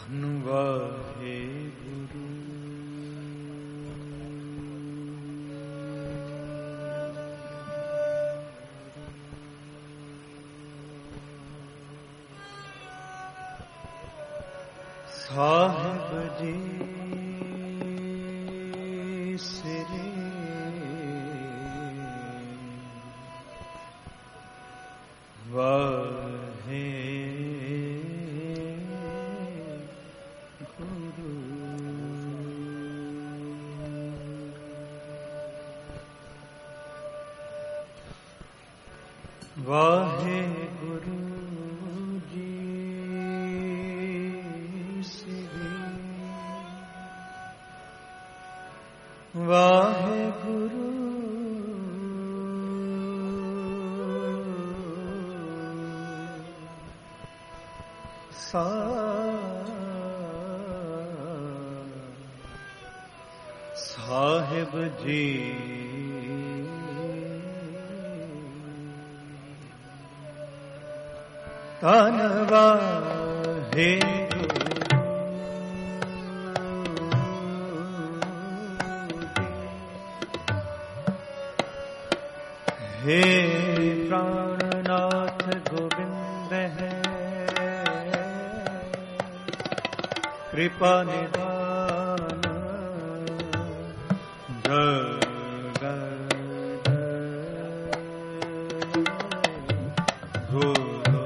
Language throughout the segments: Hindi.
वाहे गुरु। साहिब जी सिरे वाहे गुरु। वाहे गुरु जी सिरे वाहे गुरु। साहिब जी तन वाहे हे प्राणनाथ गोविंद है कृपा निधान जगत गुरु।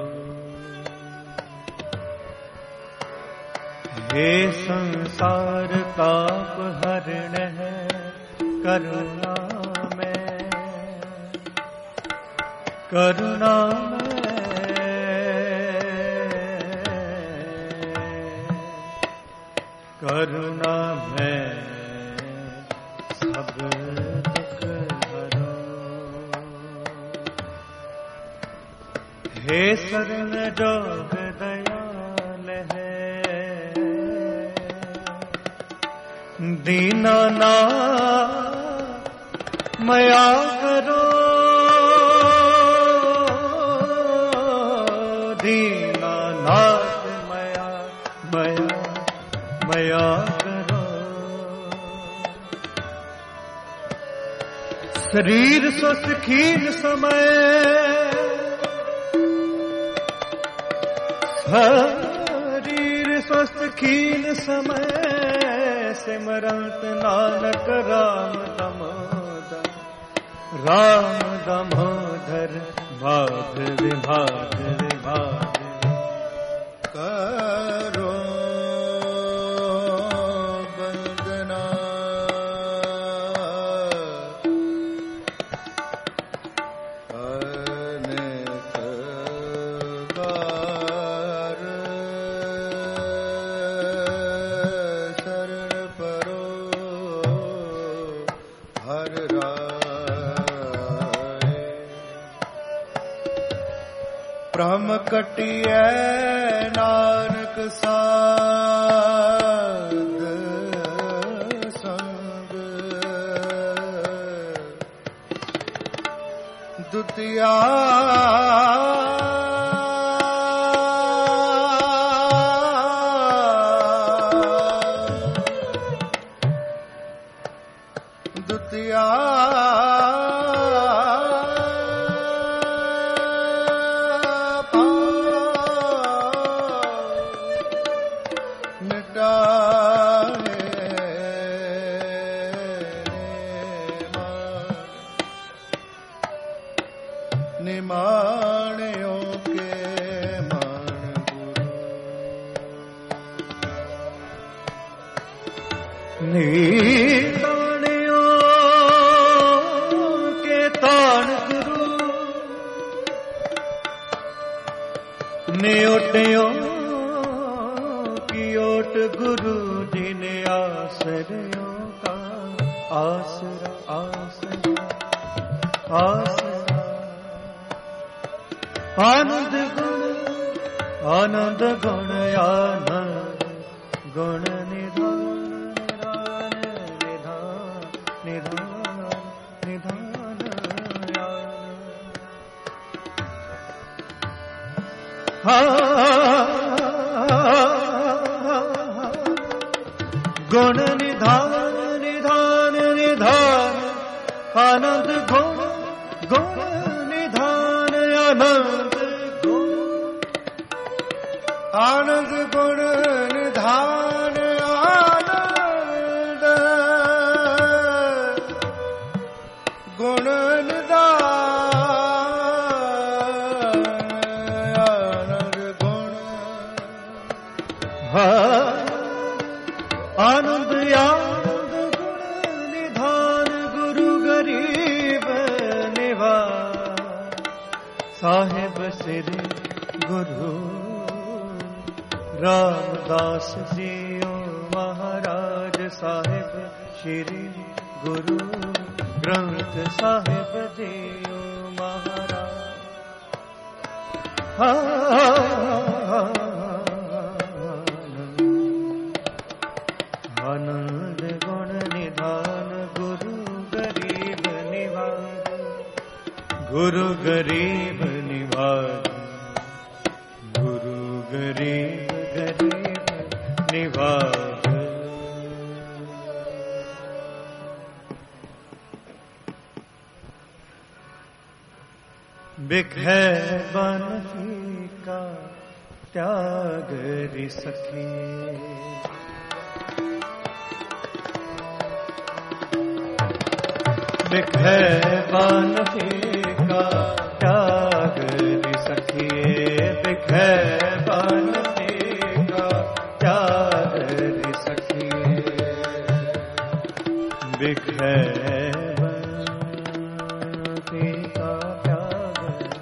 हे संसार ताप हरण है करुणा में, करुणा करुणा में सब दुख हरो। हे शरण जोग दयाल है दीनानाथ मया करो। दीनानाथ मया मया मया करो। शरीर स्वस्थ खीन समय, शरीर स्वस्थ खीन समय सिमरंत नानक राम दामोदर। राम दामोदर भाग विभाग विभाग करो वंदना। अनेक बार शरण परो हर राय। ब्रह्म कटिए नानक साध संग। दुतिया दुतिया निमाणियों के मान गुरु। निताणियों के ताण गुरु। नियोटियों की ओट गुरु जी ने आश्रयों का आसरा आसरा आसरा। आनंद गुण आनंद गुण आनंद गुण निधान निधान निधान निधान निधान। गुण निधान निधान निधान आनंद गुण गुण निधान आनंद गुण आनंद गुण निधान आनंद गुण निधान आनंद गुण आनंद आनंद गुण निधान गुरु गरीब निवार साहिब श्री गुरु रामदास जी ओ महाराज साहिब श्री गुरु ग्रंथ साहिब जी ओ महाराज आनंद गुण निधान गुरु गरीब निवार गुरु गरीब निवार गुरु गरीब गरीब निवार बिखै बनती का त्याग रि सखी बिखै बनती का त्याग रि सखिए बिखै बनती का त्याग रि सखिए बिखै बनती का त्याग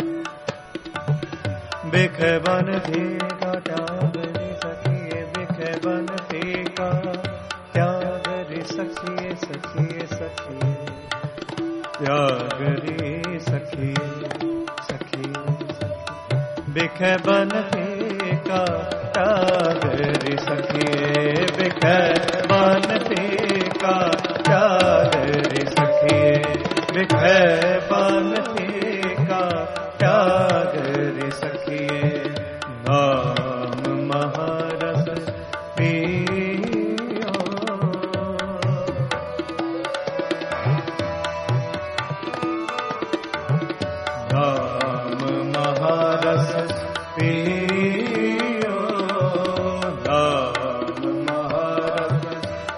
बिखै बनती का त्याग रि सखिए बिखै बनती का त्याग रि सखिए सखिए सखिए त्याग रे सखी सखी बिखै बनती का त्याग रे सखी बिखै बनती का त्याग रे सखी बिखै बनती का त्याग रे सखी नाम महारस पियो नाम महारस पियो नाम महारस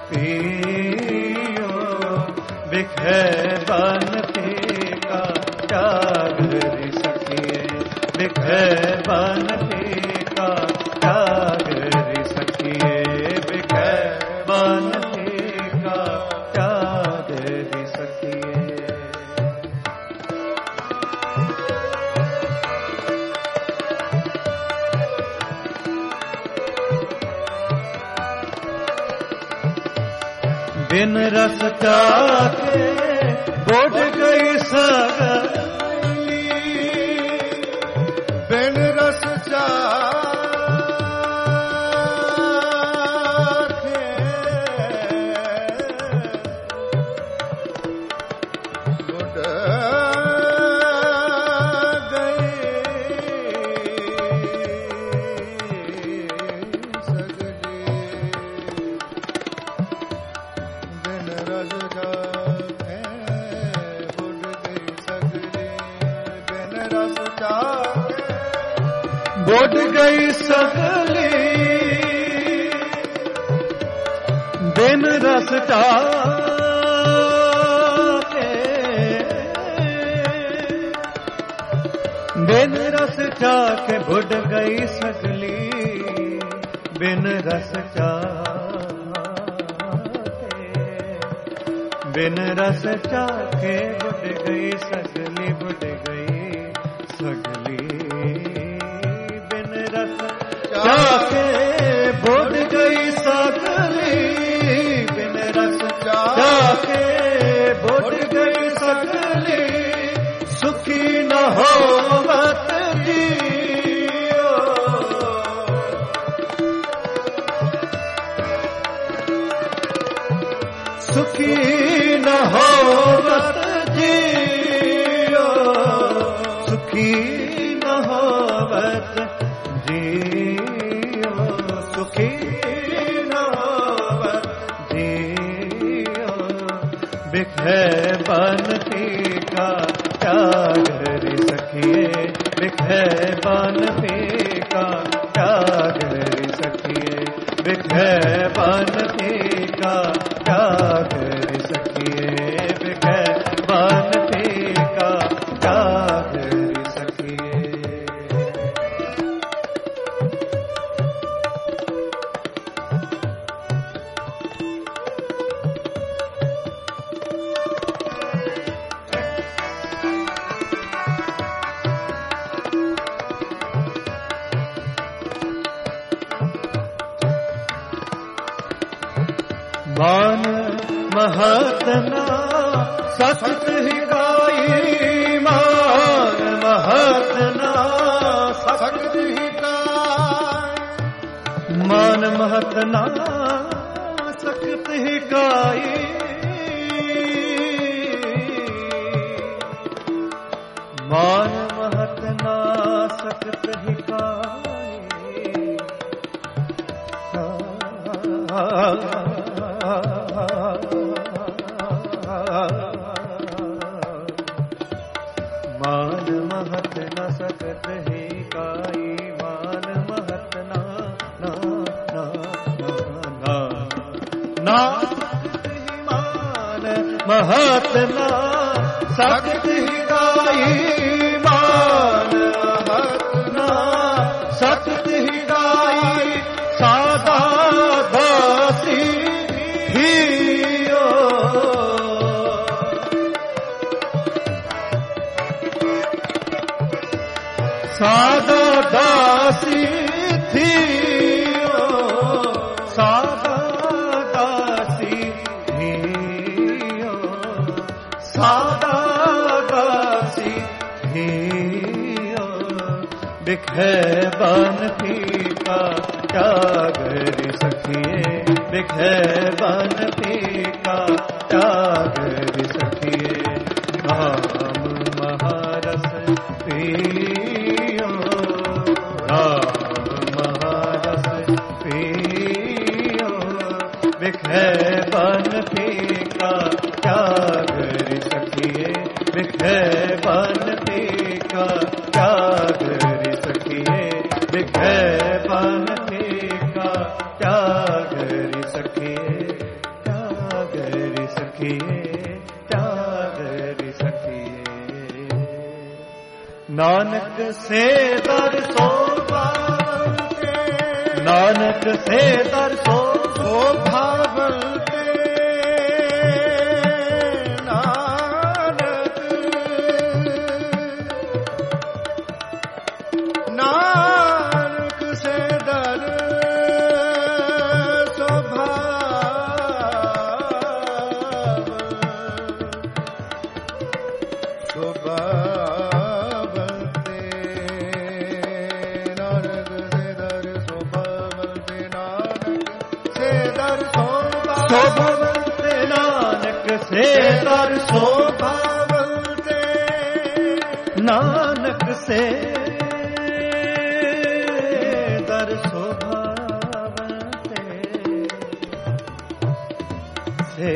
पियो बिखै बनती का त्याग रि सखिए बिखै बनती का त्याग रि सखिए बिखै बनती का त्याग रि सखिए बिन रस चाके बोट गई सगली बिन रस चाके बोट गई सगली बोट गई सगली बिन रस चाके बिन रस चाके बुड गई सगली बिन रस चाके बिन रस चाके बुड गई सगली बुड गई सगली चाके बुड गई सगली बिन रस चाके बुड गई सगली सुखी न होवत जियो सुखी न होवत जियो सुखी न होवत जियो सुखी न होवत बिखे बान फीका क्या करी सखिए, बिखे बान फीका क्या करी सखिए, बिखे बान फीका क्या करी सखिए। मान महतना सख्त ही गाई, मान महतना सख्त ही गाई, मान महतना सख्त ही गाई, मान महतना सख्त ही गाई, मान महत न सकत है काई, मान महत ना ना ना ना ना मान महत ना सकत ही काई, मान महत ना सकत ही काई, सादा दासी सादा दासी थियो, सादा दासी थियो, सादा दासी थियो, बिखे बान फीका क्या करी सखिए, बिखे बान फीका क्या करी सखिए, राम महारस पियो, राम महारस पियो, बिखे बान फीका क्या करी सखिए, बिखे बान फीका क्या करी सखिए, बिखे बान फीका क्या करी सखिए, क्या करी सखिए, क्या करी सखिए। नानक से दर सो भावते, नानक से दर सो भावते, नानक नानक से दर सो शोभवन्ते, नानक से दर शोभवन्ते, नानक से दर शोभवन्ते, से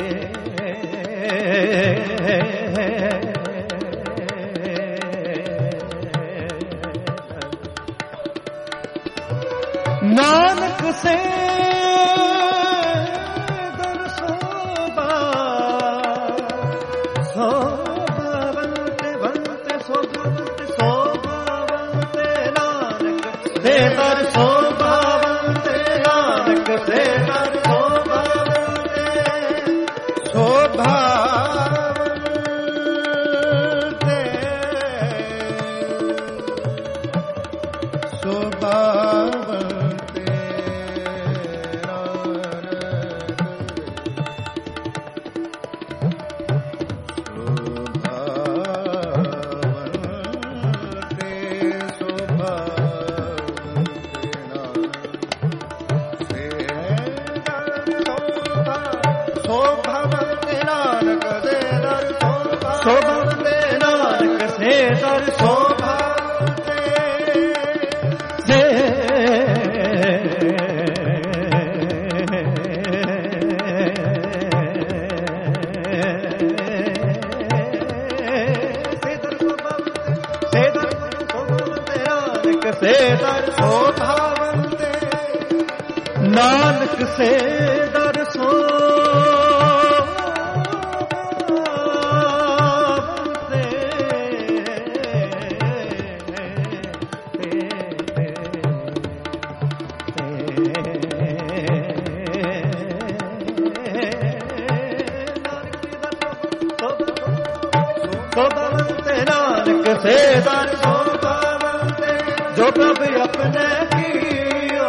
नानक से दर शोभावन्ते, नानक से दर शोभावन्ते, शोभावन्ते, शोभावन्ते, शोभवन्ते, नानक से दर शोभावन्ते, से दर शोभावन्ते, ਸੇ ਦਰ ਸੋ ਭਾਵੰਤੇ, ਨਾਨਕ ਸੇ ਦਰ ਸੋ से ਦਰ ਸੋ ਭਾਵੰਤੇ, ਜੋ ਪ੍ਰਭ ਆਪਣੇ ਕੀਓ,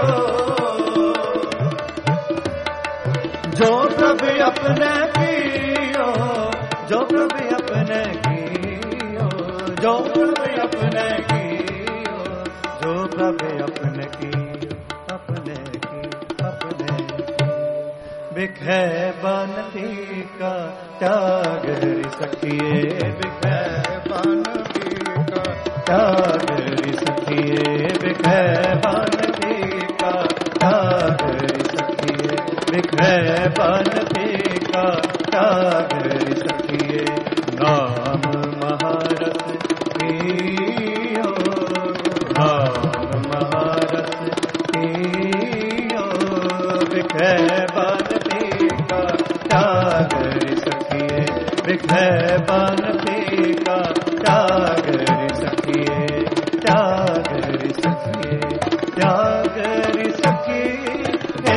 ਜੋ ਪ੍ਰਭ ਆਪਣੇ ਕੀਓ, ਜੋ ਪ੍ਰਭ ਆਪਣੇ ਕੀਓ, ਜੋ ਪ੍ਰਭ ਆਪਣੇ ਕੀਓ, ਜੋ ਪ੍ਰਭ ਆਪਣੇ ਕੀਓ, ਆਪਣੇ ਕੀ ਆਪਣੇ ਬਿਖੈ ਬਨਤੀ ਕਾ त्याग हरि सखिए, बिखै बानती का त्याग हरि सखिए, बिखै बानती का त्याग हरि सखिए, बिखै बानती का त्याग हरि सखिए। नाम महारस पियो, नाम महारस पियो, बिखै बानती का त्याग हरि सखिए, बिखै बानती का त्याग हरि सखिए, त्याग हरि सखिए, त्याग हरि सखिए,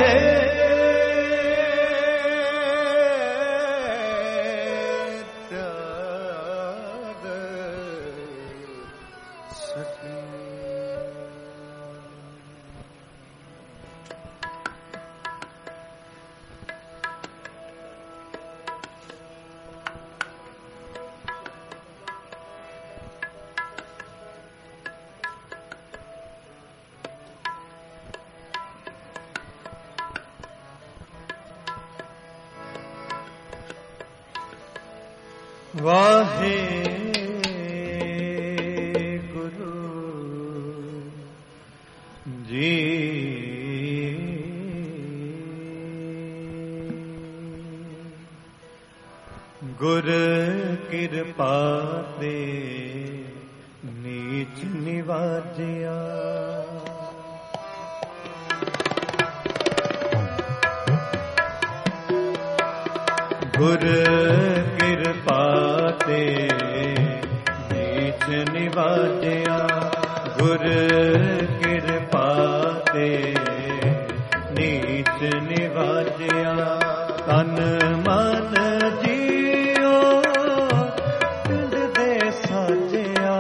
त्याग सखिए। वाहे गुरु जी गुर कृपा ते नीच निवाजिया, गुर कृपा ते नीच निवाजिया, गुर कृपा ते नीच निवाजिया। तन मन जियो पिंड दे साजिया,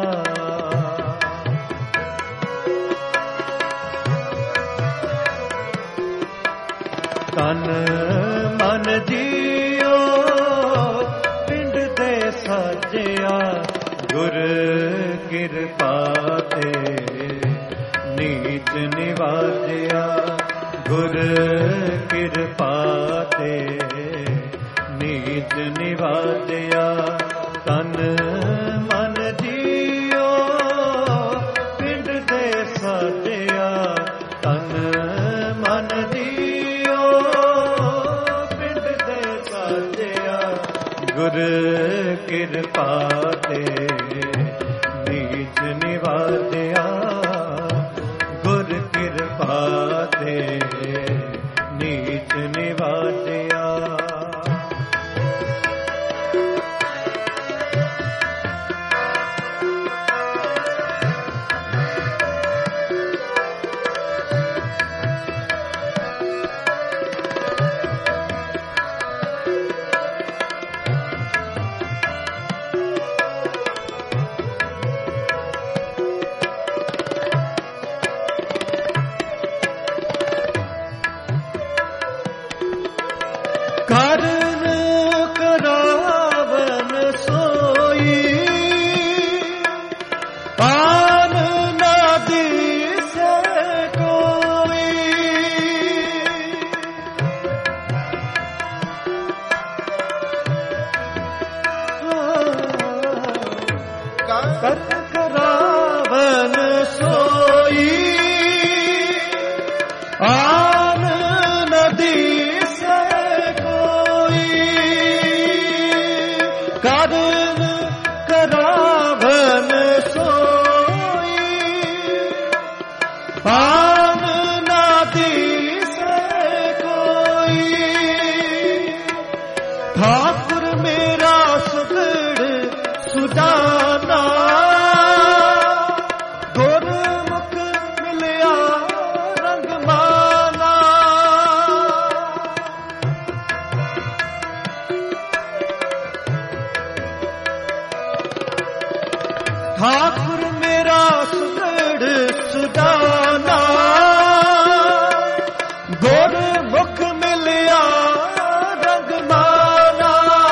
तन मन जियो पिंड दे साजिया, गुर कृपा ते नीच निवाजिया, गुर कृपा ते नीच निवाजिया। तन मन जियो पिंड दे साजिया, तन मन जियो पिंड दे साजिया, गुर कृपा ते नीच निवाजिया, गुर कृपा ते नीच निवाजिया। आन ना दिसे कोई, ठाकुर मेरा सुगड़ सुजाना, गुरमुख मिलिया रंग माना। ठाकुर मेरा सुगड़ सुजाना, गुरमुख मिलिया रंग माना।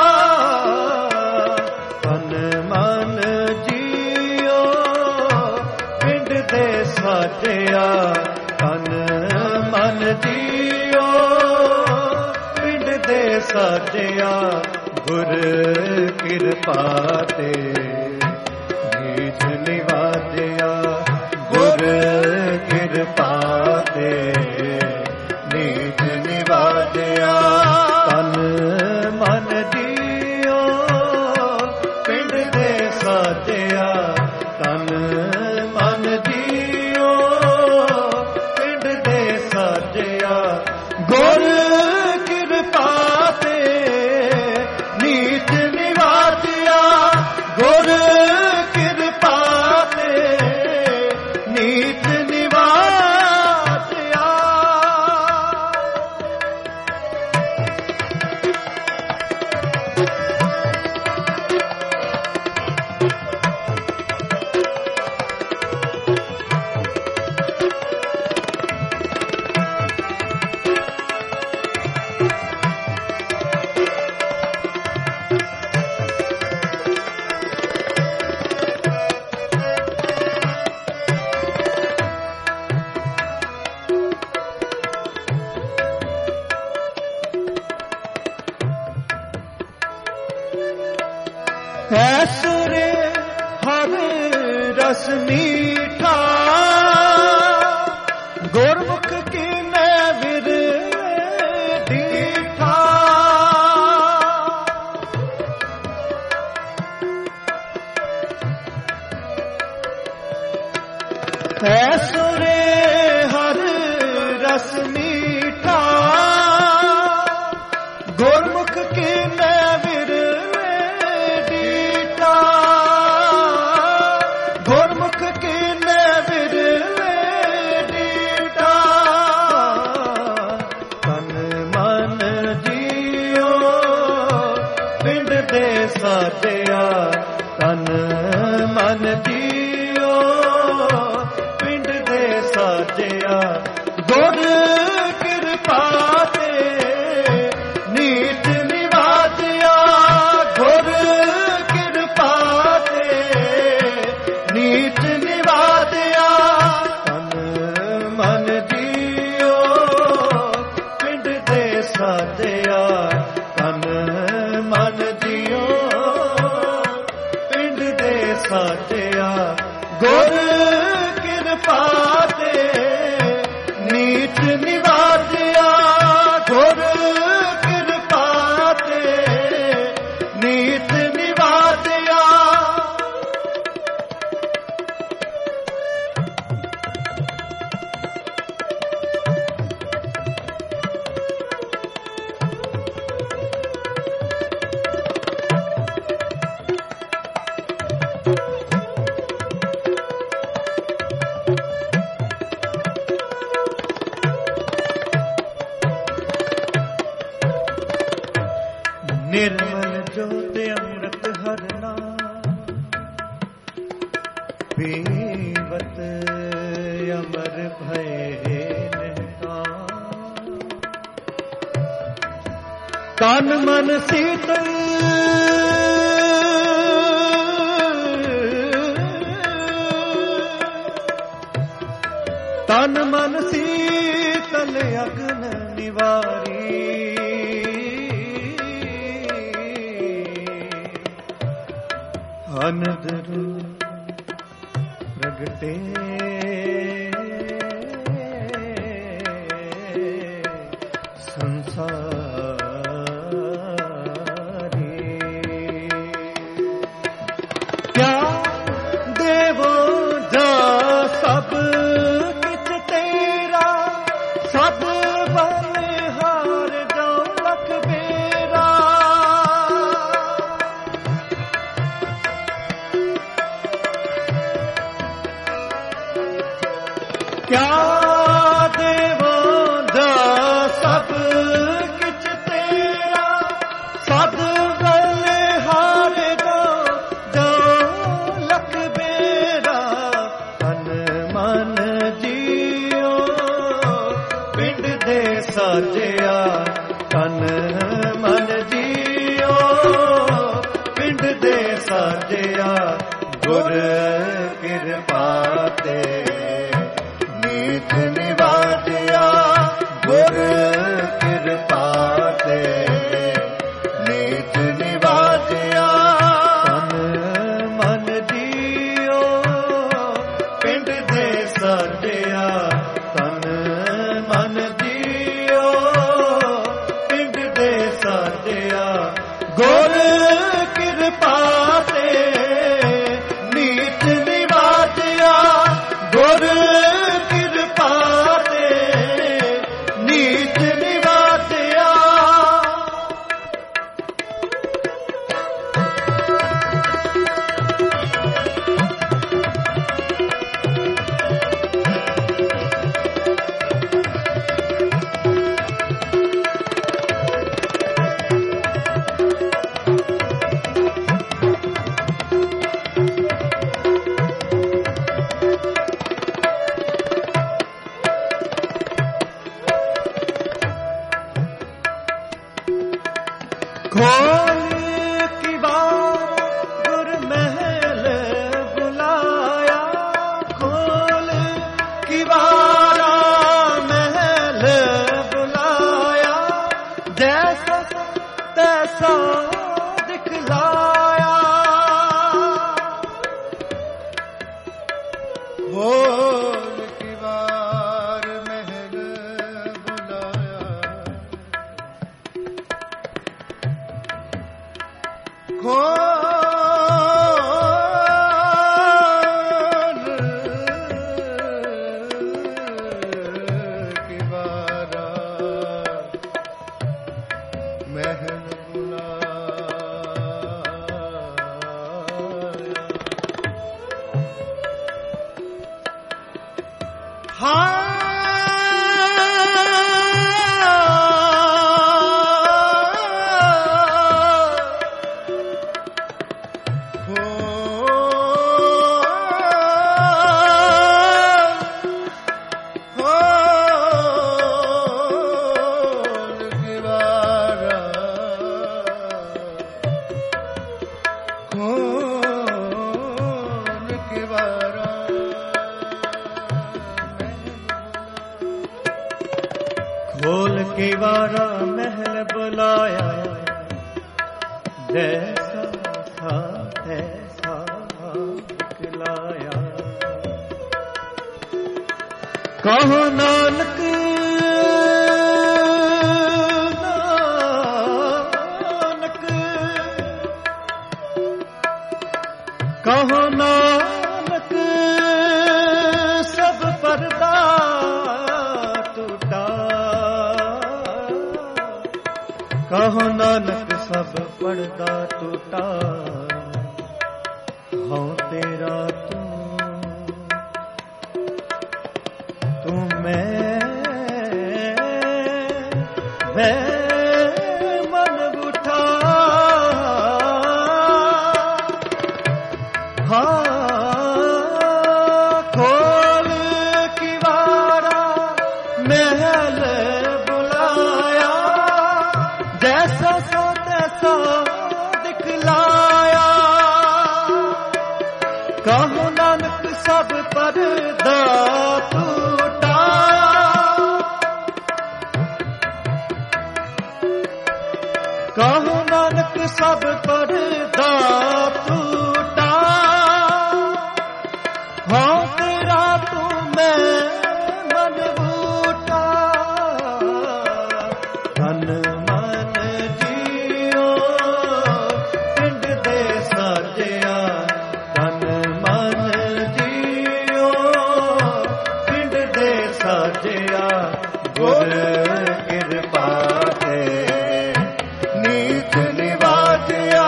तन मन जियो पिंड दे साजिया, तन मन जियो पिंड दे साजिया। गुर किरपा ते नीच निवाजिया, गुर किरपा ते नीच निवाजिया। तन मन जियो पिंड दे साजिया, तन मन जियो पिंड दे साजिया। गुर किरपा ते नीच निवाजिया, गुर किरपा ते नीच निवाजिया। ऐसुरे हर रस मीठा, गुरमुख की मैं विर दीठा। ऐसुरे हर रस मीठा, गुरमुख की मैं विर गुरमुख की नैविर दीटा। तन मन जियो पिंड दे साजिया, तन मन जियो पिंड दे साजिया। गुर किरपा ते नीच निवाजिया, गुर किरपा ते नीच निवाजिया। तन मन जियो पिंड दे साजिया, तन मन जियो पिंड दे साजिया। गुर किरपा ते नीच निवाजिया, गुर किरपा ते नीच निवाजिया। निर्मल ज्योत अमृत हर नाम, पीवत अमर भय निकाम। तन मन शीतल तन मन शीतल अग्न निवारी। अनंद रूप प्रगटे संसारी। क्या देवो जा सब किछ क्या देवां दा सब किछ तेरा, सद गले हार दा जो लख बेरा, तन मन जियो पिंड दे साजिया, तन मन जियो पिंड दे साजिया, गुर किरपा ते नीत निवाजिया, गुर किरपा ते नीत निवाजिया, तन मन जियो पिंड दे साजिया, तन मन जियो पिंड दे साजिया, गुर किरपा ते नीत निवाजिया, गुर किरपा ते नीत निवाजिया। खोल की बार गुर महल बुलाया, खोल की बारा महल बुलाया, जैसा तैसा दिखलाया, खोल की बार महल बुलाया, खोल की बारा महल बुलाया, हाँ खोल के वारा महल बुलाया, जैसा था ऐसा दिखलाया, कहो नानक नानक, कहो नानक सब पर्दा टूटा, कहो नानक सब पर्दा टूटा, हाँ तेरा तू मैं मन उठा, हाँ खोल की वारा महल बुलाया, जैसा सो तैसा दिखलाया, कहो नानक सब पर्दा टूटा, कहो नानक सब पर्दा टूटा, हाँ तेरा तू मैं मन बूटा, तन मन जियो पिंड दे साजिया, तन मन जियो पिंड दे साजिया, गुर किरपा ते नीत निवाजिया,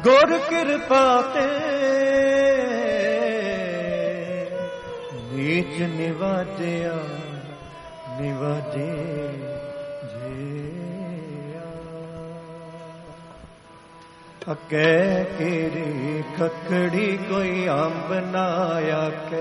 गुर कृपा ते नीच निवाजिया निवाजे जिया। अकै केरी खखड़ी कोई अंब ना आकै,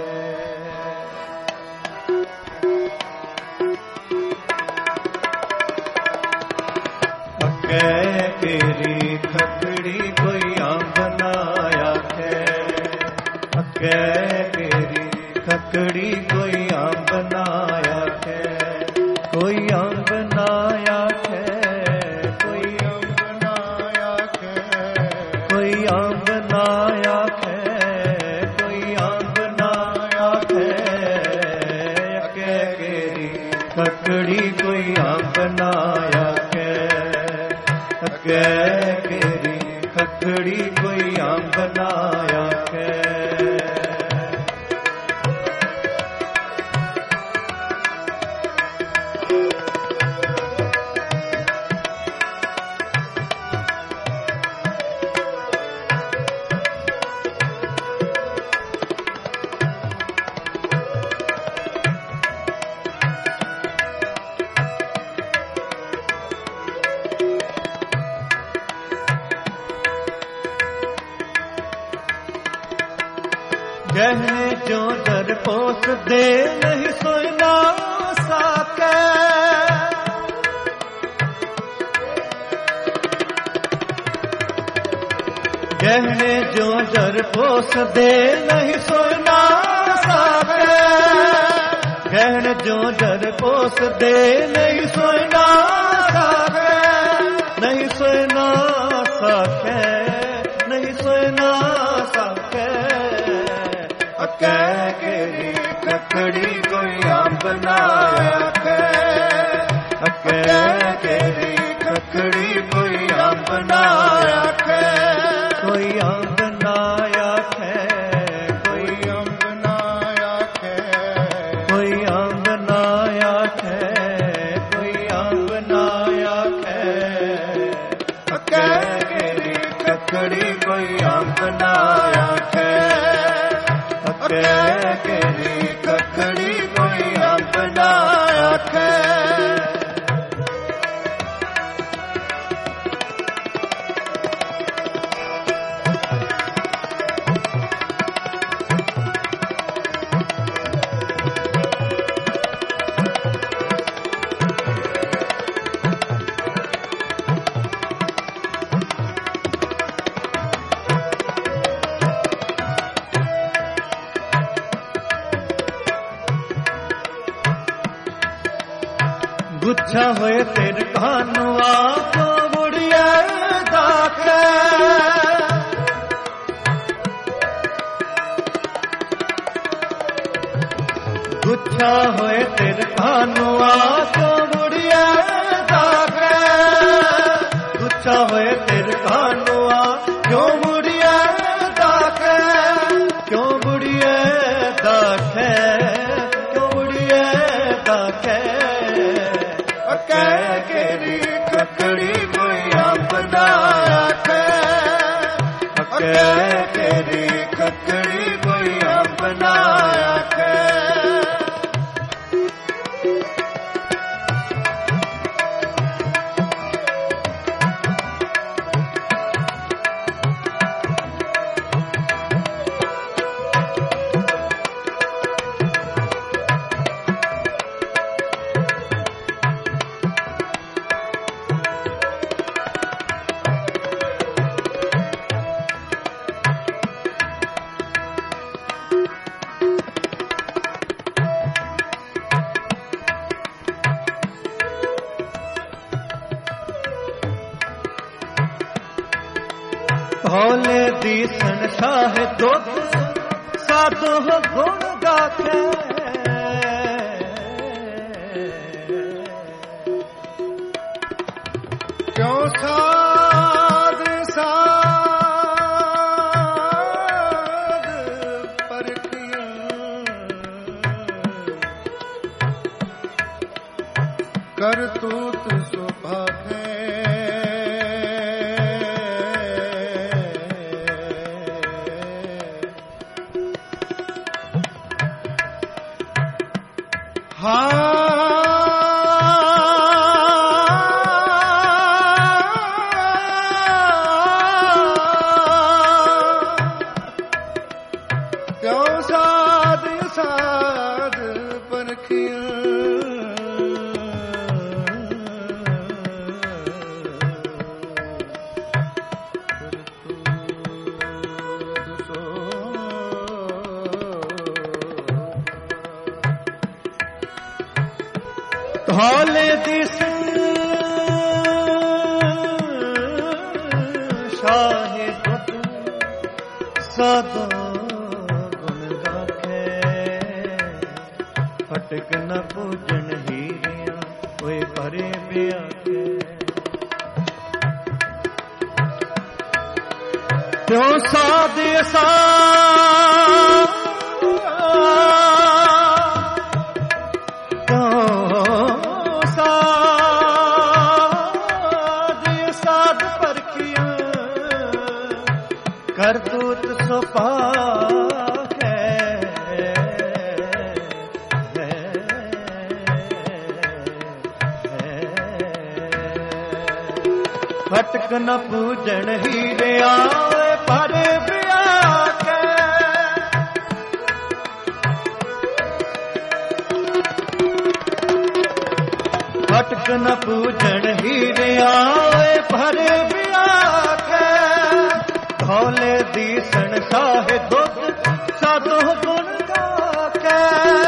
अकै केरी खखड़ी कोई अंब ना आकै, अकै केरी खखड़ी कोई अंब ना आकै, कोई अंब ना आकै, कोई अंब ना आकै, कोई अंब ना आकै, कोई अंब ना आकै, अकै केरी खखड़ी कोई अंब ना आकै, अकै केरी खखड़ी कोई अंब ना आकै। गहने जो दर पोस दे नहीं सोई ना साकै, गहने जो दर पोस दे नहीं सोई ना साकै, गहने जो दर पोस दे नहीं सोई ना साकै, नहीं सोई ना साकै, नहीं सोई ना साकै, अकै केरी खखड़ी कोई अंब ना आकै, अकै केरी खखड़ी कोई अंब ना आकै, कोई अंब ना आकै, कोई अंब ना आकै, कोई अंब ना आकै, कोई अंब ना आकै, अकै केरी खखड़ी कोई अंब ना आकै, अकै केरी खखड़ी कोई अंब ना आकै। गुच्छा होए तेरे कानुआ को बुढ़िया दाखे, गुच्छा होए तेरे कानुआ को बुढ़िया दाखे, गुच्छा होए तेरे कानुआ क्यों बुढ़िया दाखे, क्यों बुढ़िया दाखे, क्यों बुढ़िया दाखे, अकै केरी खखड़ी कोई अंब ना आकै, अकै केरी खखड़ी कोई अंब ना आकै। भोले दीसन शाह दुख साधु गुण गाखे, क्यों साध साध परखियां, करतूत सुभागे, क्यों साध साध परखिया धौले दिस शाहे सदा गुण गाखे फटक न पूजन हीरिया कोई परे ब्याखे त्यों साध सा करतूत सो पाके फटक न पूजन हीरे आए परे ब्याखे फटक न पूजन हीरे आए परे ब्याखे धौले दीसण साहे दुख साधो गुण गाके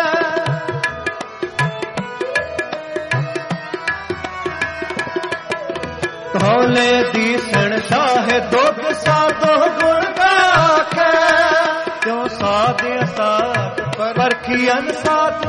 धौले दीसण साहे दुख साधो गुण गाके क्यों साधे साध परखियन साध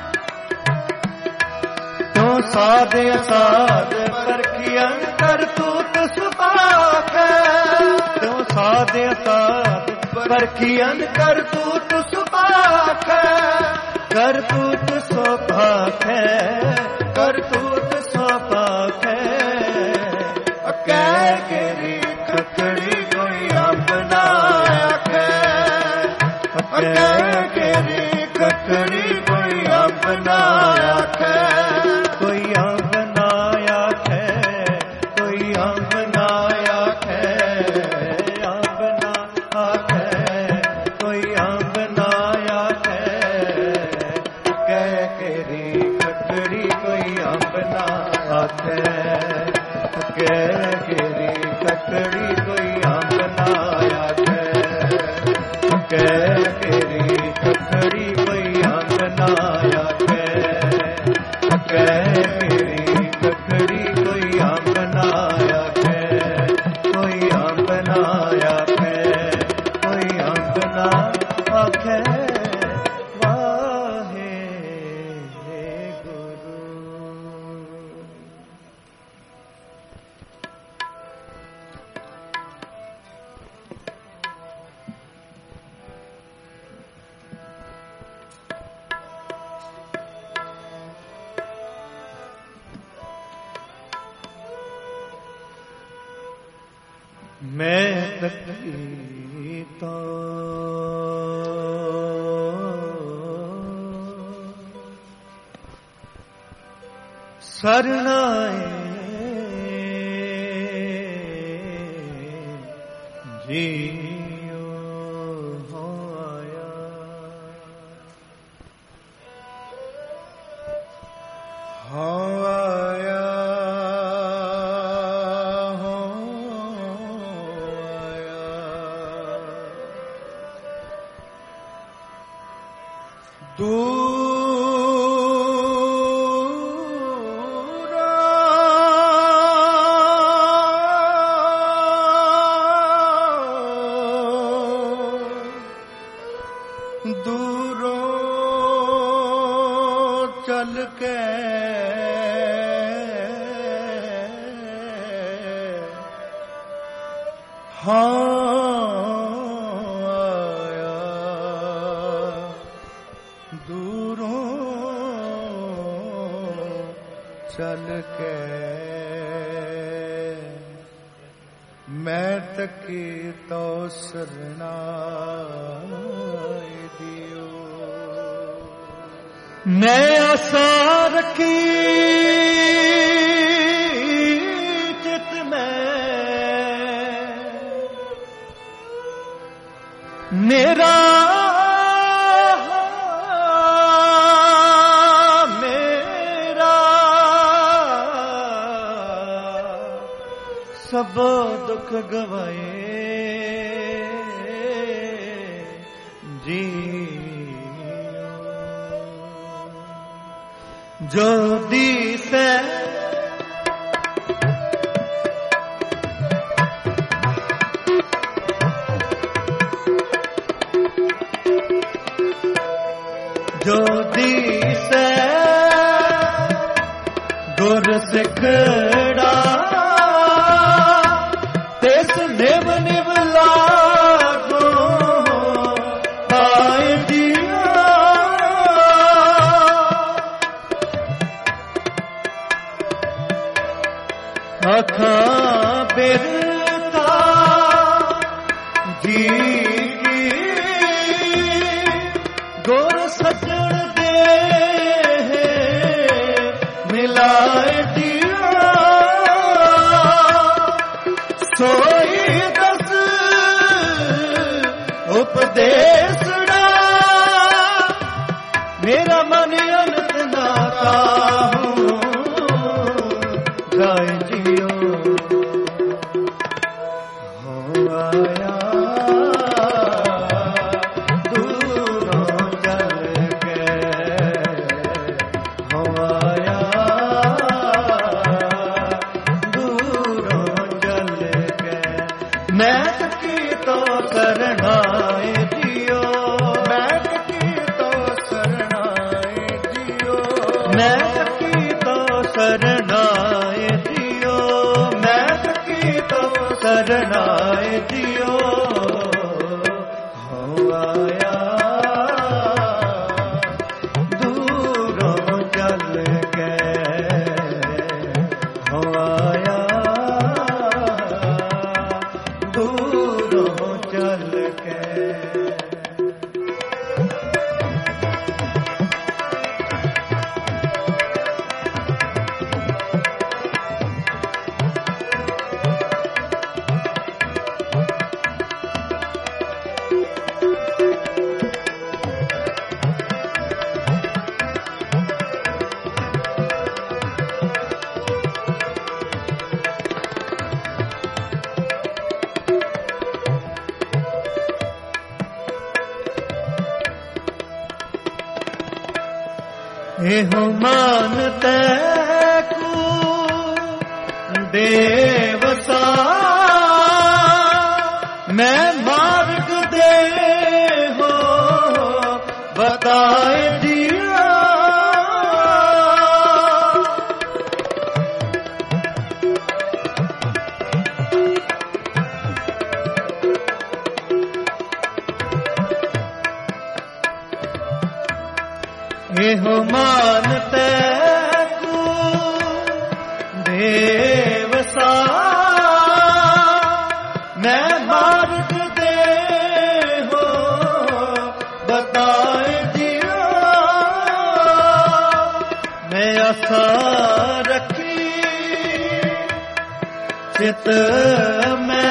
क्यों साधे साध परखियन करतूत सुपाके क्यों साधे साध परखियन करतूत सुपाके करतूत सुपाके करतूत सुपाके कह गिरी खकड़ी कोई अपना आखे कह गिरी खकड़ी कोई अपना आखे कोई अपना आखे कोई अपना आखे अपना आखे कोई अपना आखे कह गिरी खकड़ी कोई अपना आखे कह गिरी खकड़ी कोई अपना आखे कह गिरी खकड़ी कोई अपना आखे कह गिरी खकड़ी कोई अपना आखे कोई अपना आखे कोई अपना आखे वाहे गुरु। मैं तकी तो सरनाए जियो हो आया हो आया दूरों चल के आया दूरों चल के मैं तकी तो सरना मैं आशा रखी चित में, मेरा सब दुख गवाए जी, जो दिसे जो दिसे गुर सिखड़ा तेस निव निव लागो पाए दिया, आँखां बिरता जी की गुर सजण दे मिलाए दिया, सोई दस उपदेशड़ा मेरा मन अनंत नाता हूँ गाय जियो हो आया दूरों जल के, हो आया दूरों जल के, मैं की तो करनाए जियो, मैं की तो शरणाए जियो, मैं की तो शरणाए जियो, मैं की तो शरणाए जियो, हो आया दूरों चल के, हो आया दूरों चल के। एहो मानते को देवसा, मैं मार्ग दे हो बताए दिया, एहो मानते को देवसा, मैं मार्ग दे हो बताए दिया, मैं आशा रखी चित में,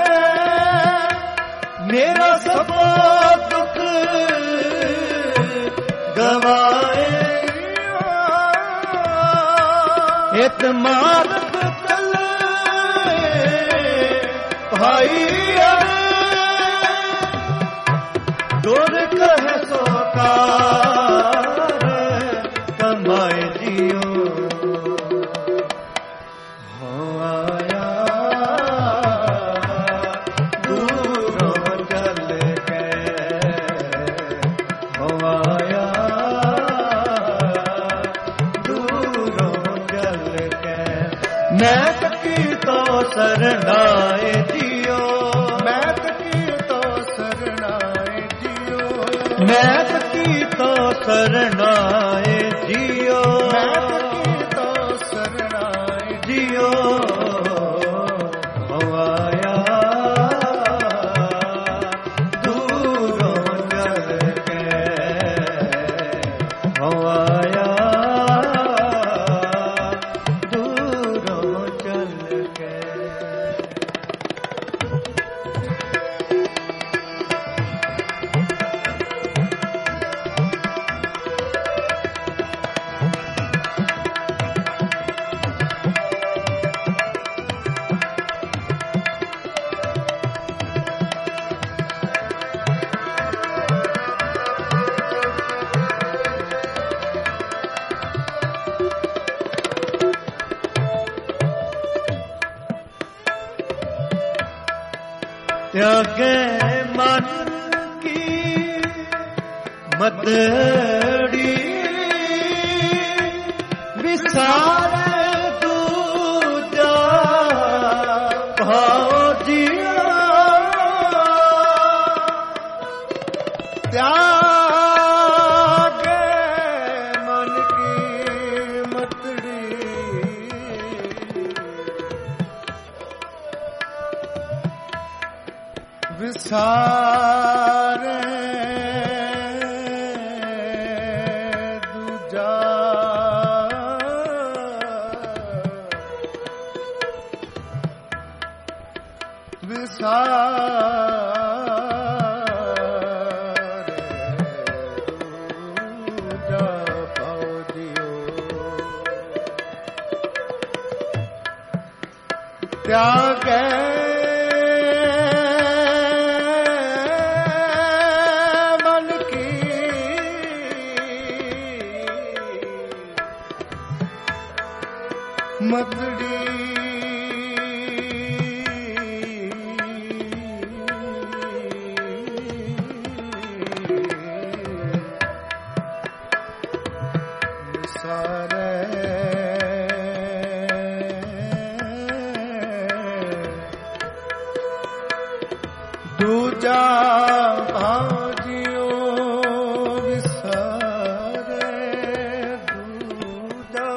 मेरा सब दुख गवाए इत मार्ग चल भाई, दूर कह सोकार कमाए जियो, हो आया दूरों चल के, हो आया मैं की तो शरणाए जियो, मैं की तो शरणाए जियो, मैं की तो शरणाए जियो, मैं की तो शरणाए जियो, हो आया दूरों चल के, हो त्यागे मन की मतड़ी विसारे दूजा भाव जिया त्यागे मन की मतड़ी विसारे दूजा त्यागे मन की मतड़ी दूजा भाव जियो विसारे दूजा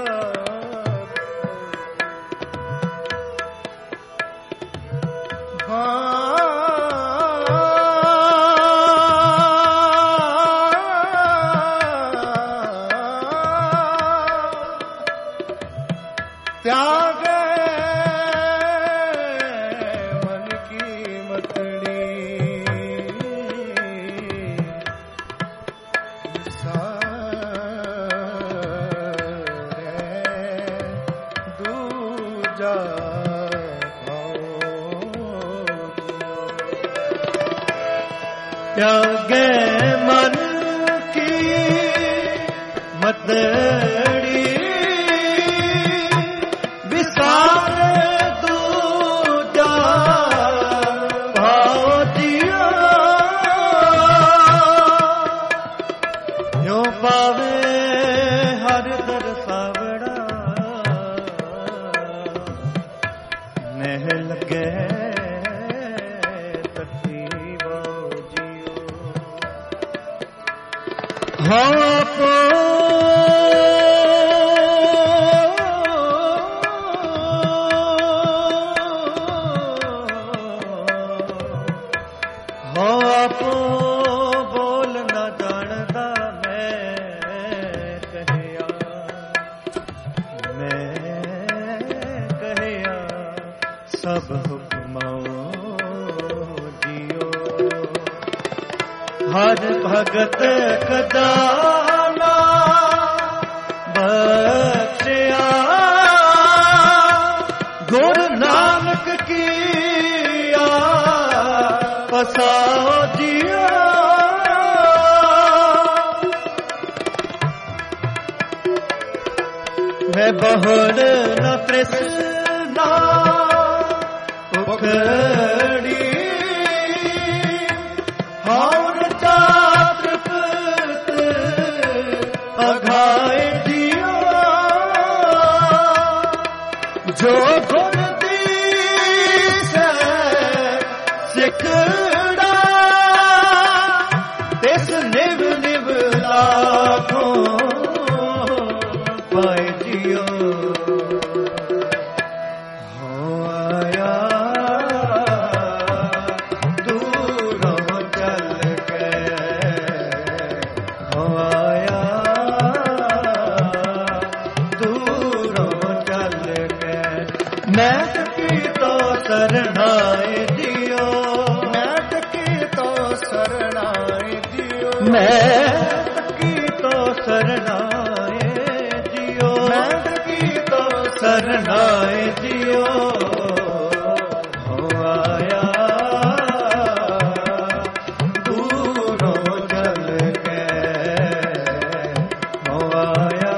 त्यागे मन की मतड़ी दूजा त्यागे मन की मतड़ी विसारे दूजा भाव जिया यूं पावे हर दर सावड़ा नह लगे तकी भाव जियो आपो आपो बोल न जानदा मैं कहिया सब हुक्मों जियो हर भगत कदाना बख्शिया गुरु नानक की पसाओ जिया मैं बहुर न तृष्णा उखड़ी और तृप्त अघाए जिया जो गुण दीस सिखड़ा तिस निव निव लाखों पाए जियो हो आया दूरों चल के हो आया दूरों चल के मैं की तो शरणाए जियो मैं की तो शरणाए जियो मैं की तो शरणाए जियो मैं की तो शरणाए जियो हो आया दूरों चल के हो आया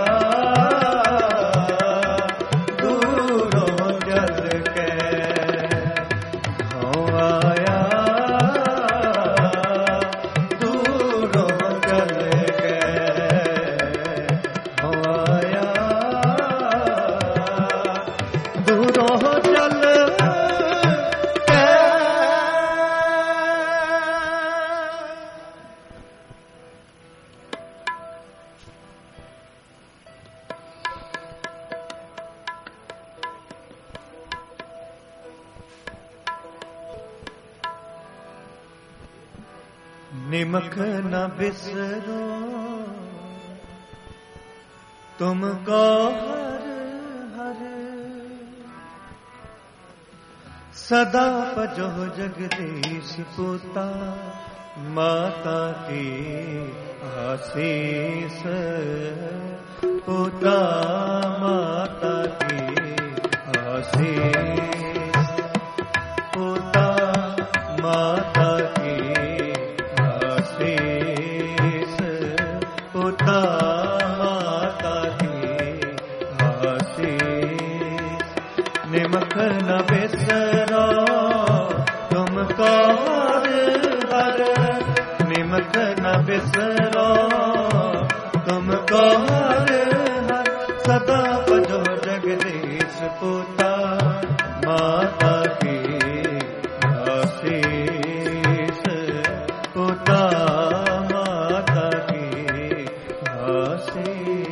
दूरों चल के हो आया निमख न बिसरो तुमको हर हर, सदा पजो जगदीश पुता माता की आशीष, पुता माता की आशीष, पुता माता की आशीष, पुता माता की आशीष। निमख न बिसरो तुमको हर हर, निमख न बिसरो तुमको हर हर, सदा बजो जगदीश पुता माता की आशीष, पुता माता की आशीष।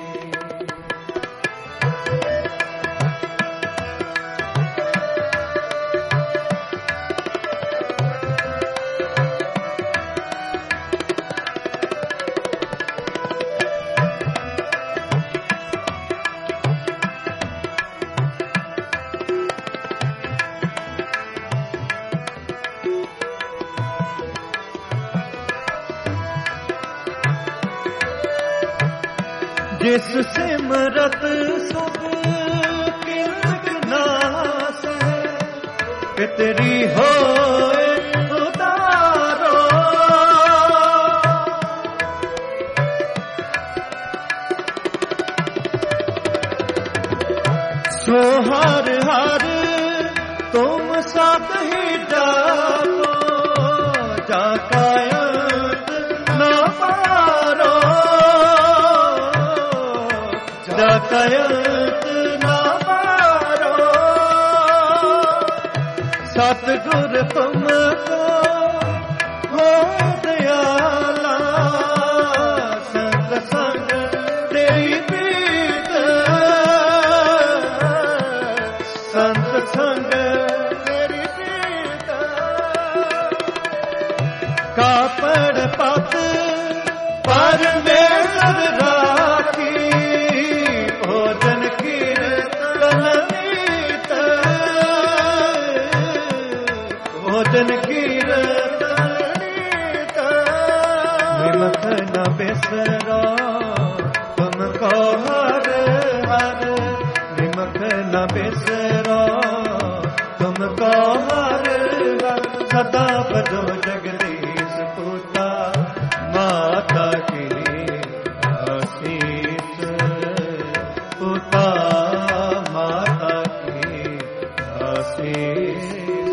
जिस सिमरत सब किरत नास है, पितरी होए उतारो, सो हर हर तुम साथ ही डालो, जाकायत न पारो, जाकायत न पारो। सतगुर तुमको हो दयाला, संत संग तेरी प्रीत, संत संग तेरी प्रीत। कापड़ पत परमेश्वर राखी, भोजन कीर्तन नीत, भोजन कीर्तन नीत। निमख न बिसरो तुमको हर हर, निमख न बिसरो तुमको हर हर, सदा बजो जगदीश पुता माता की आशीष, पुता माता की आशीष।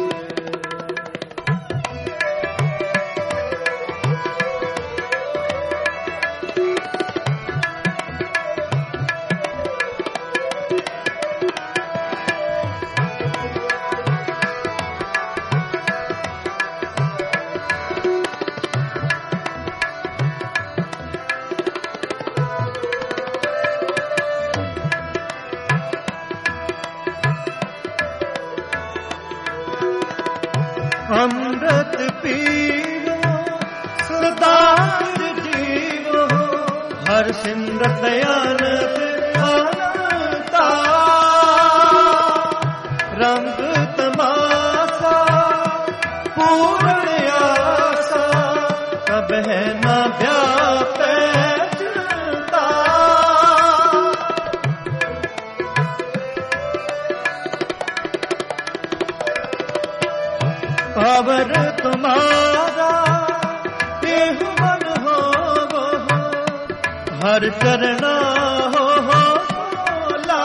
अमृत पीरो सदा जीवो, हर सिंध दयानंद अनंता। रंग तमाशा पूर्ण आशा, कब है न व्यापे चिंता। पावर तुम्हारा देहु मन हो, हर चरना हो भोला।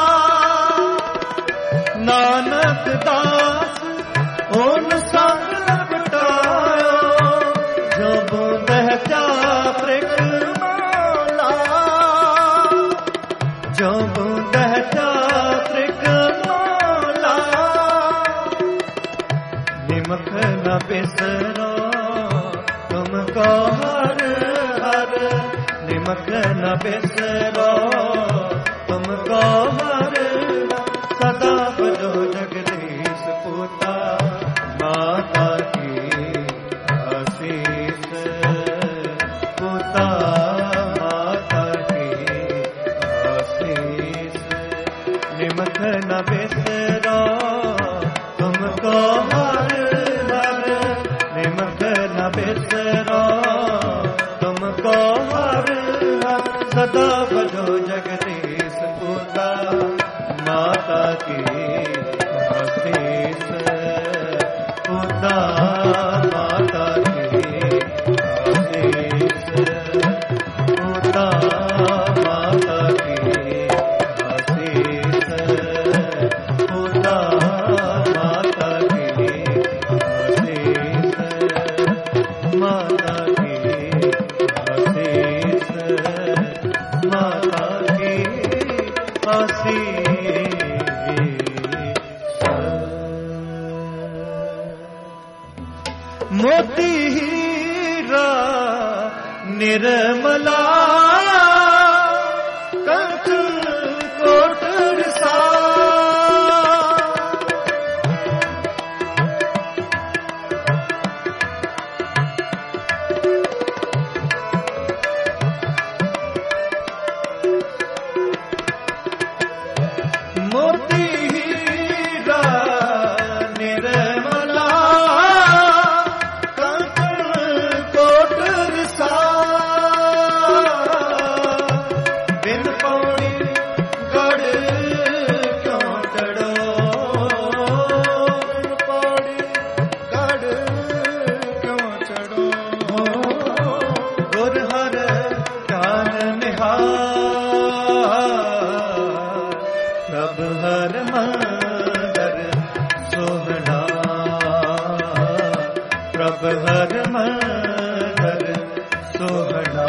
नानक दास ओन संग लपटायो, जो बूंदह चाप्रिक माला, जो बूंदह चाप्रिक माला। निमख न बिसरो तुमको हर हर, निमख न बिसरो तुमको हर हर, सदा बजो जगदीश पुता माता की आशीष, मोती हीरा निर्मला कंठ कोट रसा मोती हीरा निर्मला हर मंदर सोहना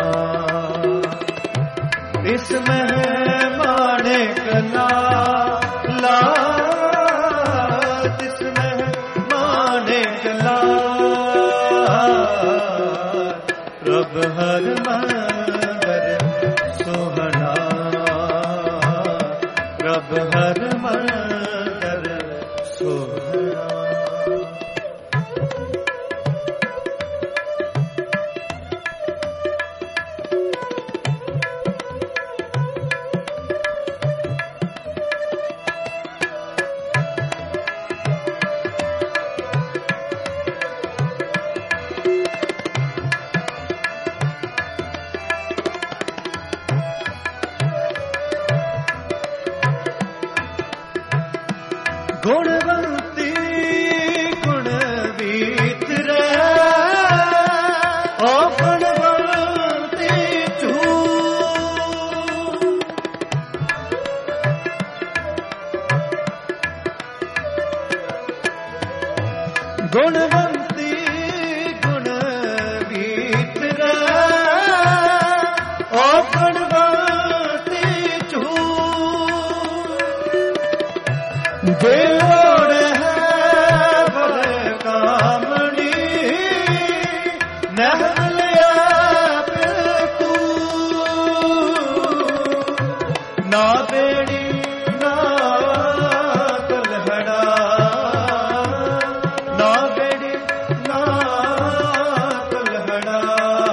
इसमें माणिक लाला इसमें माणिक लाला रब हर मंदर सोहना रब हर मंदर सोहना। गुणवंती गुणवीत रे ओ गुणवंती तू गुणवंती गुणवीत रे ओ गुणवंती तू देवोड़ है भले कामणी नहलिया तू ना बेड़ी ना कलहड़ा ना बेड़ी ना कलहड़ा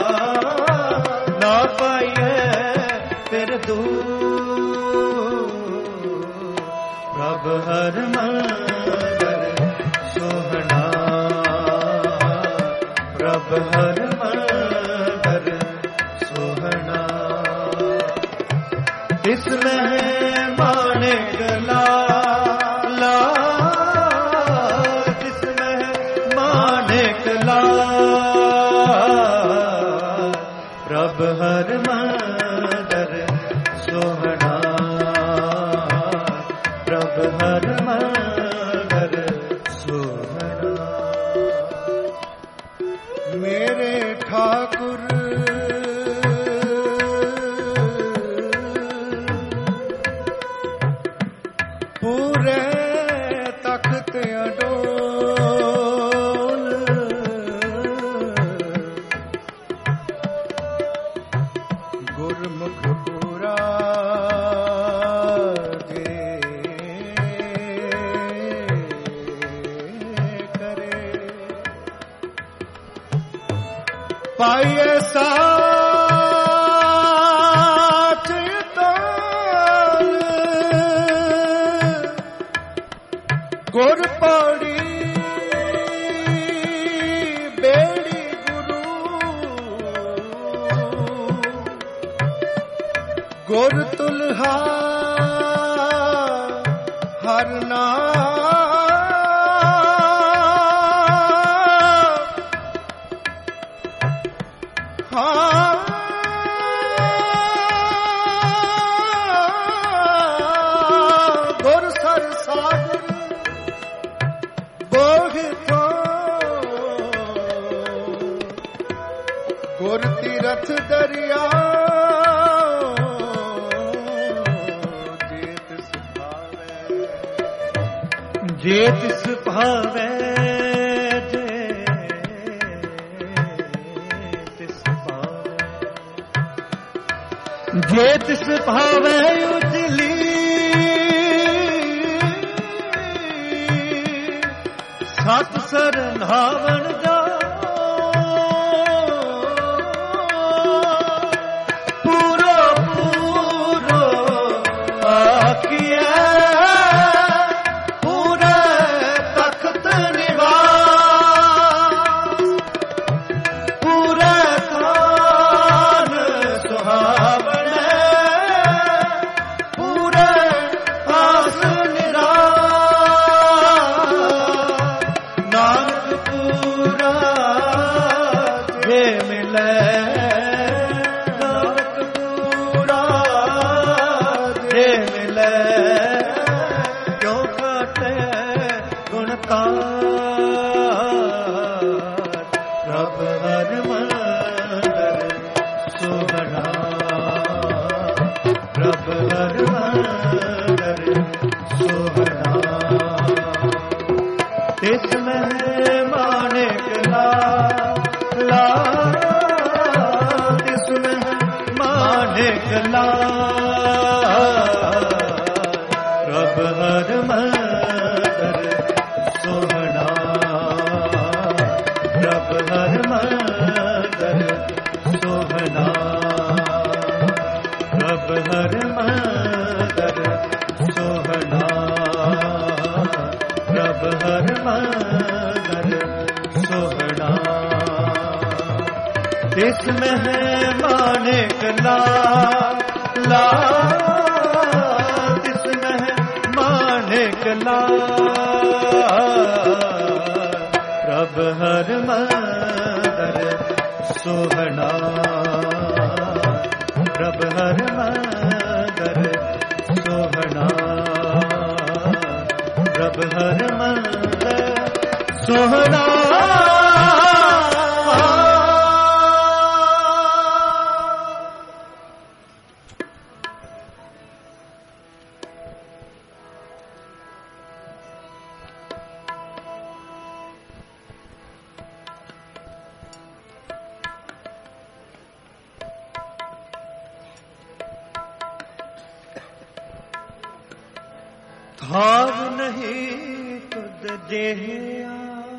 ना पाइए फिर दूर रब हर मंदर सोहना रब हर मंदर सोहना इसमें माणिक लाला इसमें माणिक लाला रब हर मंदर सोहना रब हर मंदर सोहना। मेरे ठाकुर पूरे तख्त अडोल गुरमुख पूरा पाइए साच ताल गुर पौड़ी बेड़ी गुरु गुर तुल्हा हर नाम गुर सर सागर बोहितो गुर तीरथ दरिया जेत सुभावे ਜੇ ਤਿਸ ਭਾਵੈ ਉਜਲੀ ਸਤ ਸਰਨਾਵਣ ਜਾ ਪੂਰੋ ਪੂਰੋ ਆਖਿਆ ਪੂਰੇ ਤਖਤ ਨਿਵਾਸ ਪੂਰੇ ਥਾਨ ਸੁਹਾਵਣ ਪੂਰੇ ਆਸ ਤਿਸ ਮਹਿ ਮਾਨਿਕ ਲਾ ਤਿਸ ਮਹਿ ਮਾਨਿਕ ਲਾ ਪ੍ਰਭ ਹਰ ਮੰਦਰ ਸੋਹਣਾ ਪ੍ਰਭ ਹਰ ਮੰਦਰ ਸੋਹਣਾ ਪ੍ਰਭ ਹਰ ਮੰਦਰ ਸੋਹਣਾ ਪ੍ਰਭ ਹਰ ਮੰਦਰ ਸੋਹਣਾ ਤਿਸ ਮਹਿ ਮਾਨਿਕ ਲਾ ਤਿਸ ਮਹਿ ਮਾਨਿਕ ਲਾ ਪ੍ਰਭ ਹਰ ਮੰਦਰ ਸੋਹਣਾ ਪ੍ਰਭ ਹਰ ਮੰਦਰ ਸੋਹਣਾ ਪ੍ਰਭ ਹਰ ਮੰਦਰ ਸੋਹਣਾ ਭਾਵ ਨਹੀਂ ਤੁਧ ਜਿਹਾ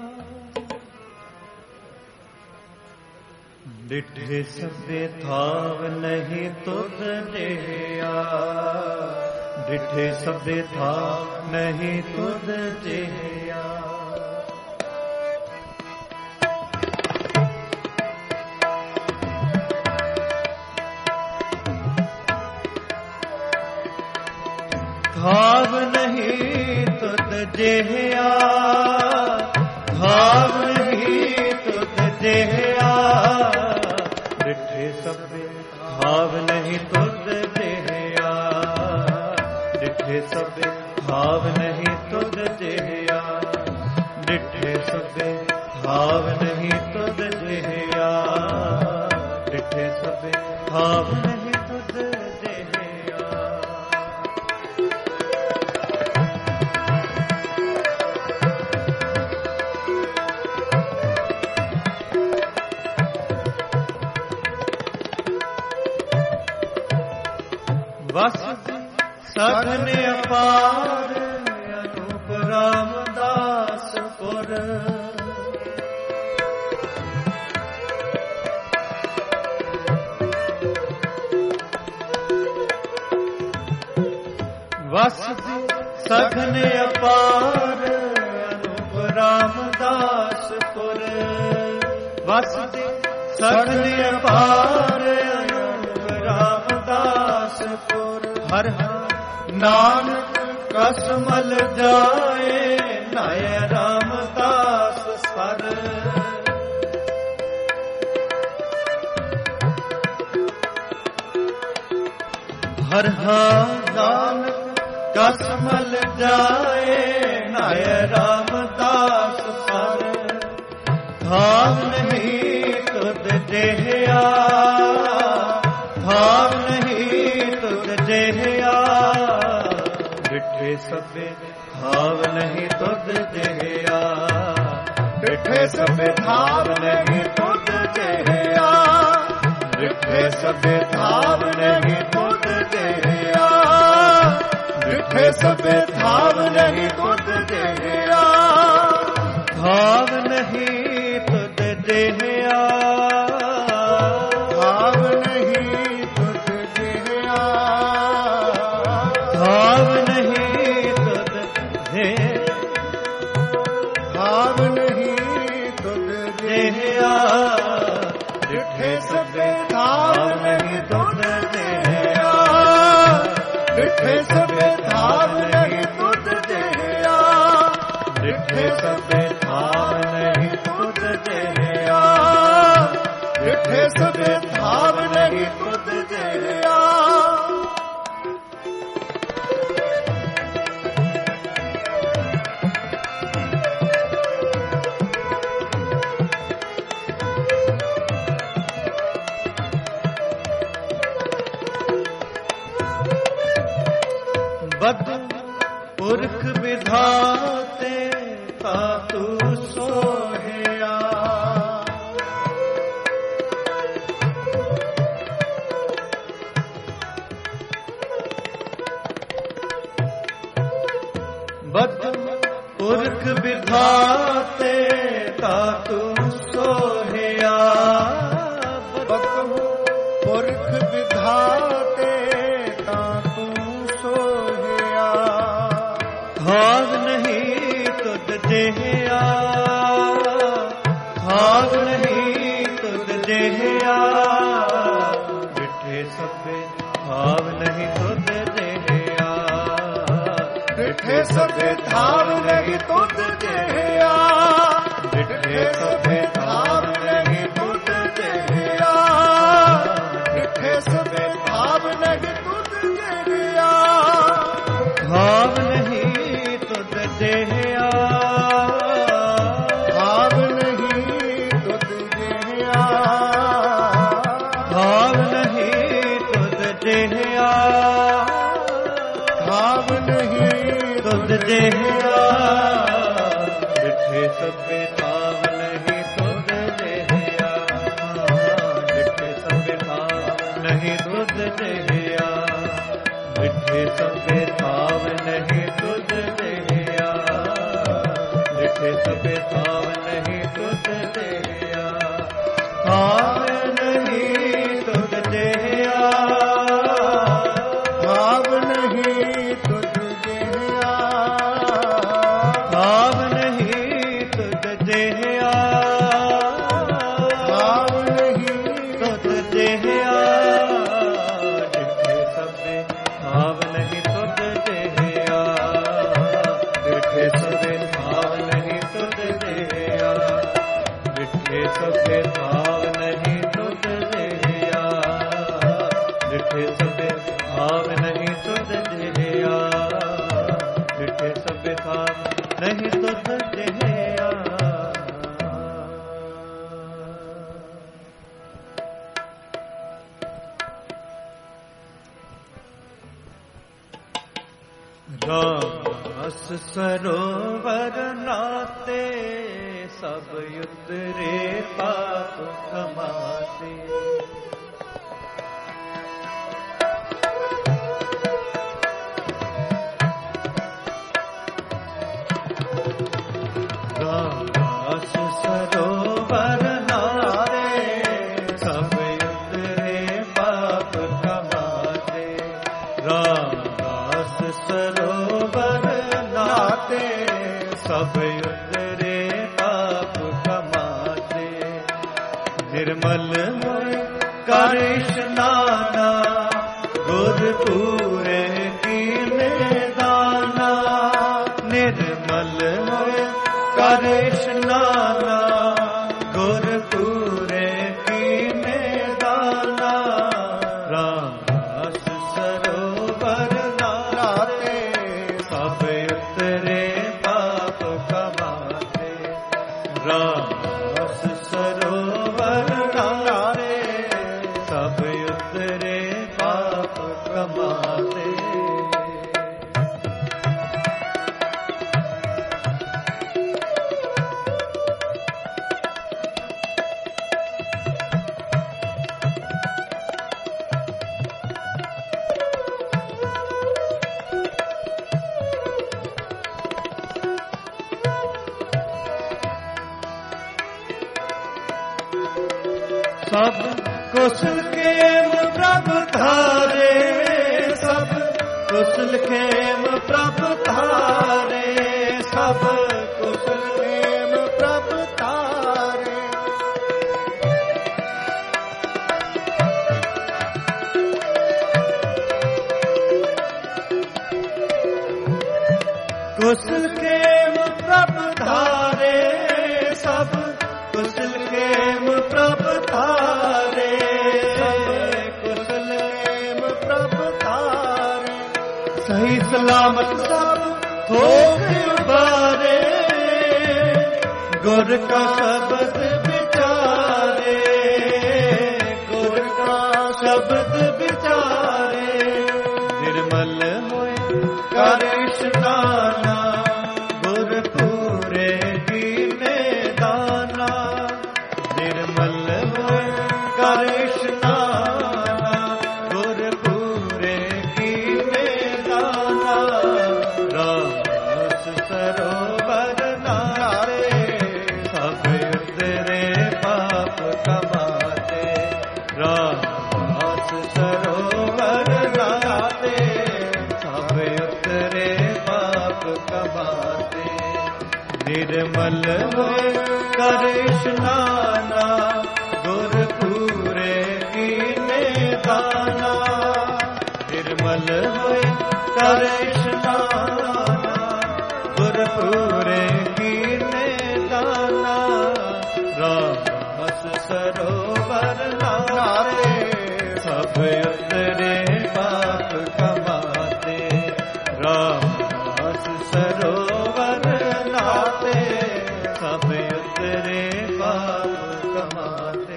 ਡਿਠੇ ਸਭੇ ਥਾਵ ਨਹੀਂ ਤੁਧ ਜਿਹਾ ਡਿਠੇ ਸਭੇ ਥਾਵ ਨਹੀਂ ਤੁਧ ਜਿਹਾ ਭਾਵ ਨਹੀਂ ਤੁਧ ਜਿਹਾ ਭਾਵ ਨਹੀਂ ਤੁਧ ਜਿਹਾ ਡਿਠੇ ਸਭੇ ਭਾਵ ਨਹੀਂ ਤੁਧ ਜਿਹਾ ਡਿਠੇ ਸਭੇ ਭਾਵ ਨਹੀਂ ਤੁਧ ਜਿਹਾ ਡਿਠੇ ਸਭੇ ਭਾਵ ਨਹੀਂ ਤੁਧ ਜਿਹਾ ਡਿਠੇ ਸਭੇ ਭਾਵ ਨਹੀਂ ਤੁਧ ਜਿਹਾ ਵਸ ਸਗਨ ਅਪਾਰ ਅਨੂਪ ਰਾਮਦਾਸ ਪੁਰ ਵਸ ਸਗਨ ਅਪਾਰ ਅਨੂਪ ਰਾਮਦਾਸ ਪੁਰ ਵਸ ਸਗਨ ਅਪਾਰ ਅਨੂਪ ਰਾਮਦਾਸ ਪੁਰ ਹਰ ਨਾਨਕ ਕਸਮਲ ਜਾਏ ਨਾਇ ਰਾਮਦਾਸ ਸਰ ਹਰ ਨਾਨਕ ਕਸਮਲ ਜਾਏ ਨਾਇ ਰਾਮਦਾਸ ਸਰ ਭਾਵ ਨਹੀਂ ਤੁਧ ਜਿਹਾ ਭਾਵ ਨਹੀਂ ਤੁਧ ਜਿਹਾ ਡਿਠੇ ਸਭੇ ਭਾਵ ਨਹੀਂ ਤੁਧ ਜਿਹਾ ਡਿਠੇ ਸਭੇ ਭਾਵ ਨਹੀਂ ਤੁਧ ਜਿਹਾ ਡਿਠੇ ਸਭੇ ਭਾਵ ਨਹੀਂ देहया भाव नहीं तुझ देहया भाव नहीं तुझ दे भाव नहीं तुझ देहया डिठे सबे भाव नहीं तुझ देहया डिठे सबे भाव नहीं तुझ देहया डिठे सबे भाव नहीं तुझ देहया डिठे सबे भाव नहीं तुझ देहया बद पुरख विधाते तातु सोहया बद पुरख विधाते तातु सोहया बद पुरख विधाते तातु सोहया भाग नहीं तुझ देहया भाग नहीं तुझ देहया डिठे सबे भाव नहीं तुझ देहया डिठे सबे भाव नहीं तुझ देहया डिठे सबे भाव नहीं तुझ देहया डिठे सबे भाव नहीं तुझ देहया भाव नहीं तुझ देहया भाव नहीं तुझ देहया भाव नहीं तुझ देहया भाव नहीं तुझ देहया डिठे सबे भाव नहीं तुझ देहया डिठे सबे भाव नहीं तुझ देहया डिठे सबे भाव नहीं तुझ देहया डिठे सबे भाव नहीं तुझ देहया भाव नहीं तुझ देहया भाव नहीं तुझ देहया भाव नहीं तुझ देहया भाव नहीं तुझ देहया डिठे सबे भाव नहीं तुझ देहया डिठे सबे भाव नहीं तुझ देहया डिठे सबे भाव नहीं तुझ देहया डिठे सबे भाव नहीं तुझ देहया डिठे सबे भाव नहीं तुझ देहया रास सरोवर नाते सब उतरे पाप कमाते रास सरोवर नाते सब उतरे पाप कमाते रास सरोवर नाते सब उतरे पाप कमाते निर्मल मोय कर स्नाना गुर पूरे कीने दाना निर्मल मोय कर स्नाना गुर पूरे कीने दाना रास सरोवर नाते सब उतरे पाप कमाते रास सरोवर नाते सब उतरे पाप कमाते सब कुशल खेम प्रभु धारे, सब कुशल खेम प्रभु धारे, सब कुशल खेम प्रभु धारे। कुशल खेम प्रभु धारे, सब कुशल खेम प्रभु धारे, कुशल खेम प्रभु धारे। सही सलामत सब होक उबारे, गुर का शब्द विचारे, गुर का शब्द विचारे। निर्मल होए कर इशनाना, गुर पूरे दीने दाना। निर्मल होए कर इशनाना, गुर पूरे दीने दाना। रास सरोवर नारे, सब उतरे पाप कमाते। रास सरोवर नारे, सब उतरे पाप कमाते। निर्मल होए कर इशनाना, गुर पूरे दीने दाना। निर्मल होए कर इशनाना, गुर पूरे दीने दाना। रास सरोवर नारे, सब उतरे पाप कमाते। रास सरोवर नाते, सब उतरे पाप कमाते।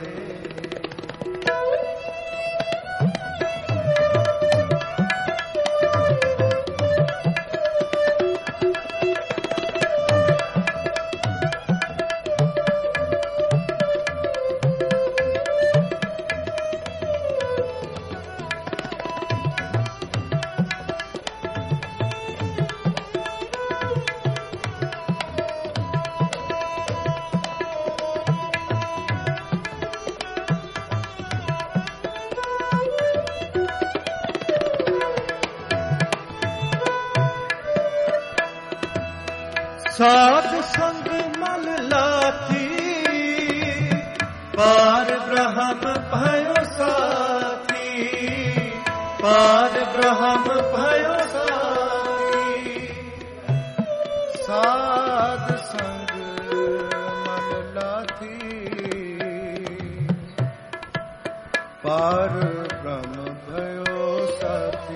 साध संग मल लाथी, पार ब्रह्म भयो साथी, पार ब्रह्म भयो साथी। साध संग मन लाथी, पार ब्रह्म भयो साथी।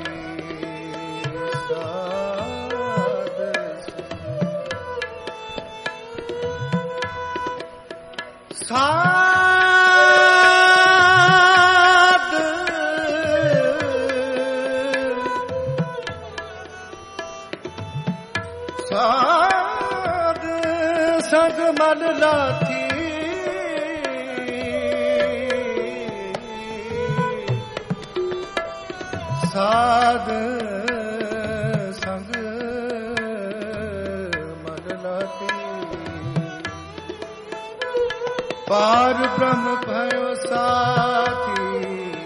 साध संग मन लाथी, साध संग मन लाथी। पार ब्रह्म भयो साथी,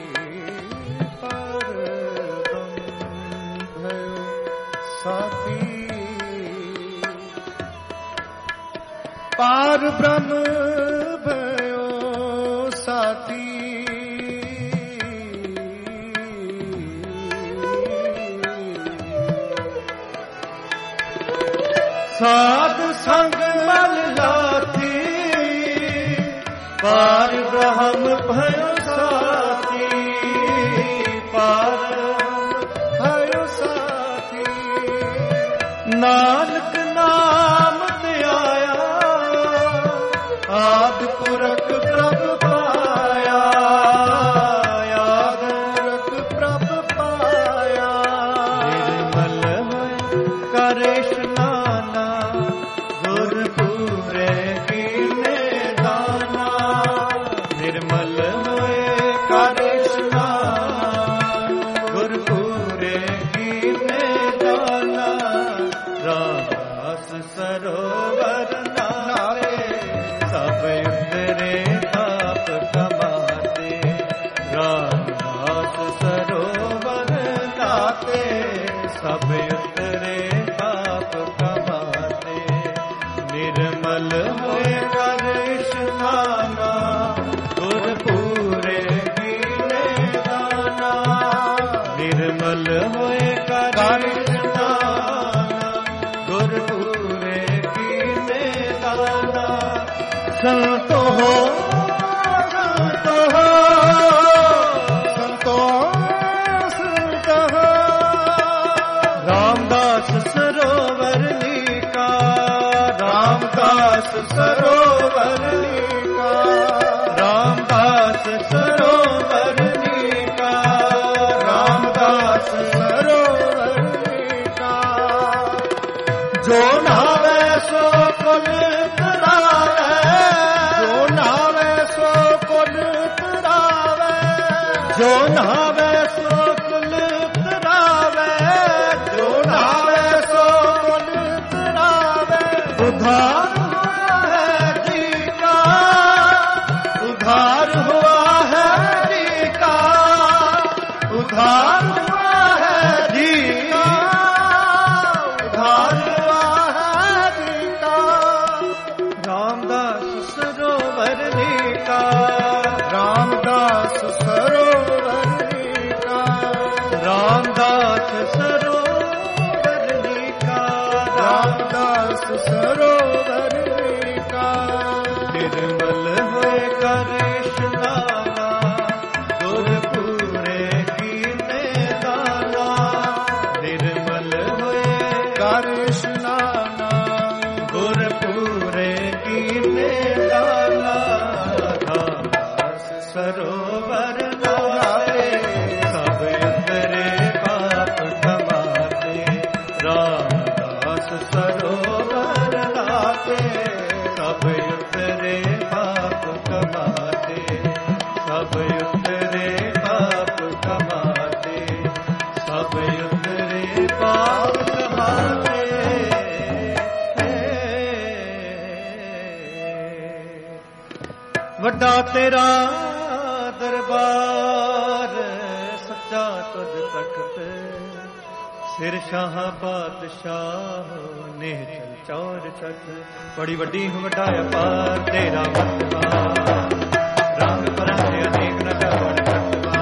पार ब्रह्म भयो साथी। पार ब्रह्म भयो साथी। साध संग मल लाथी, पार ब्रह्म भयो साथी, पार भयो साथी। नानक नाम ते आया, आदि पुरख प्रभु पाया, आदि पुरख प्रभु पाया। निर्मल होए कर इशनाना, गुर पूरे दीने दाना। निर्मल होए कर इशनाना, गुर पूरे दीने दाना। रास सरोवर नारे, सब उतरे पाप संतो हो संतो हो संतो संत हो। रामदास सरोवर नीका रामदास सरोवर नीका रामदास सरोवर नीका रामदास सरोवर नीका। जो नावे सो कुल तरावे जो नावे सो कुल तरावे जो नावे सो कुल तरावे जो नावे सो कुल तरावे। उधार हुआ है जी का उधार हुआ है जी का उधार हुआ है जी का उधार हुआ है जी का। रामदास सरोवर नीका रामदास सरोवर नीका रामदास सरोवर नीका रामदास सरोवर नीका। निर्मल होए कर इशनाना गुर पूरे कीने दाना निर्मल होए कर स्नाना गुर पूरे कीने दाना रामदास सरोवर नाते सब उतरे पाप कमाते रामदास सरोवर नाते सब उतरे पाप कमाते सब उतरे पाप कमाते सब उतरे पाप कमाते। ਵੱਡਾ ਤੇਰਾ ਦਰਬਾਰ ਸੱਚਾ ਤੁਧ ਤਖਤ ਸਿਰ ਸ਼ਾਹ ਬਾਦਸ਼ਾਹ ਨੇ ਚਲ ਚੌਰ ਛਤ ਬੜੀ ਵੱਡੀ ਵੱਡਾ ਅਪਾਰ ਤੇਰਾ ਮਤਵਾ ਰੰਗ ਪਰੰਗ ਅਨੇਕ ਨ ਜਾਵਣ ਘਟਵਾ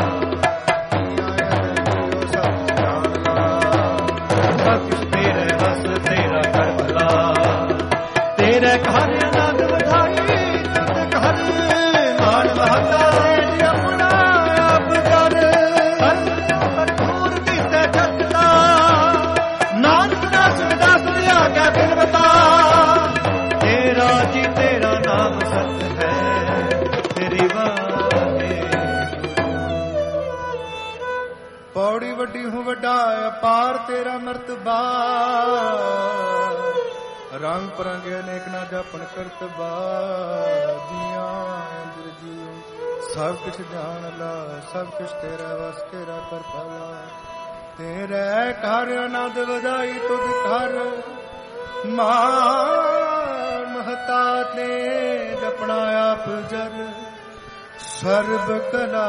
ਸਭ ਕੁਛ ਤੇਰੇ ਬਸ ਤੇਰਾ ਕਰ ਭਲਾ ਤੇਰੇ ਘਰ ਆਨੰਦ ਵਧਾਈ ਤਤ ਘਰ ਮਾਨ ਬਹਾਤਾ ਜੀ ਆਪਣਾ ਆਪ ਕਰ ਭਰਪੂਰ ਦਿਸੇ ਜਗਤਾ ਨਾਨਕ ਦਾਸ ਵਿਦਾਸ ਲਿਆ ਕੇ ਬਿਨਵਤਾ ਤੇਰਾ ਜੀ ਤੇਰਾ ਨਾਮ ਸਤ ਹੈ ਤੇਰੀ ਵਾਹੇ ਪੌੜੀ ਵੱਡੀ ਹੂੰ ਵੱਡਾ ਅਪਾਰ ਤੇਰਾ ਮਰਤਬਾ ਰੰਗ ਪਰੰਗ ਅਨੇਕ ਨਾ ਜਾਪਣ ਕਰਤਬਾ ਜੀਆਂ ਇੰਦਰ ਜੀਉ ਸਭ ਕੁਛ ਜਾਣ ਲਾ ਸਭ ਕੁਛ ਤੇਰਾ ਵਸ ਤੇਰਾ ਕਰ ਪਾਲਾ ਤੇਰੇ ਘਰ ਆਨੰਦ ਵਧਾਈ ਤੁਧ ਘਰ ਮਾਨ ਮਹਤਾ ਤੇ ਜਪਣਾ ਆਪ ਜਰ ਸਰਬ ਕਲਾ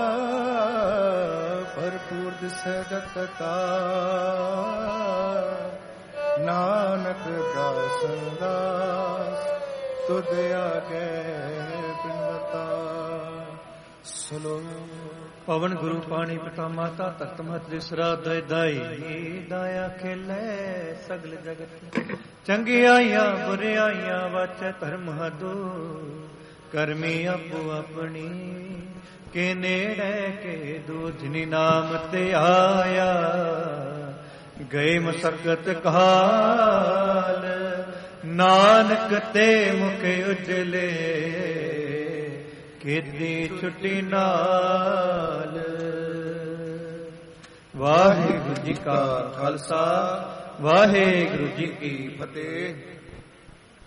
ਭਰਪੂਰ ਦਿਸੈ ਜਗਤਾ ਨਾਨਕ ਦਾਸ ਦਾਸ ਤੁਧ ਆਗੇ ਬਿਨਵਤਾ ਸਲੋਕ। ਪਵਨ ਗੁਰੂ ਪਾਣੀ ਪਿਤਾ ਮਾਤਾ ਤਖਤ ਮਹਤ ਦਿਸਰਾ ਦਇ ਦਾਈ ਦਾਇਆ ਖੇਲੇ ਸਗਲ ਜਗਤ ਚੰਗਿਆਈਆਂ ਬੁਰਿਆਈਆਂ ਵਾਚੈ ਧਰਮ ਹਦੋ ਕਰਮੀ ਆਪੋ ਆਪਣੀ ਕੇ ਨੇੜੇ ਕੇ ਦੂਜਨੀ ਨਾਮ ਤੇ ਆਇਆ ਗਏ ਮਸਕਤ ਕਾਲ ਨਾਨਕ ਤੇ ਮੁਖ ਉਜਲੇ ਕੀਤੀ ਛੁੱਟੀ ਨਾਲ। ਵਾਹਿਗੁਰੂ ਜੀ ਕਾ ਖਾਲਸਾ ਵਾਹਿਗੁਰੂ ਜੀ ਕੀ ਫਤਿਹ।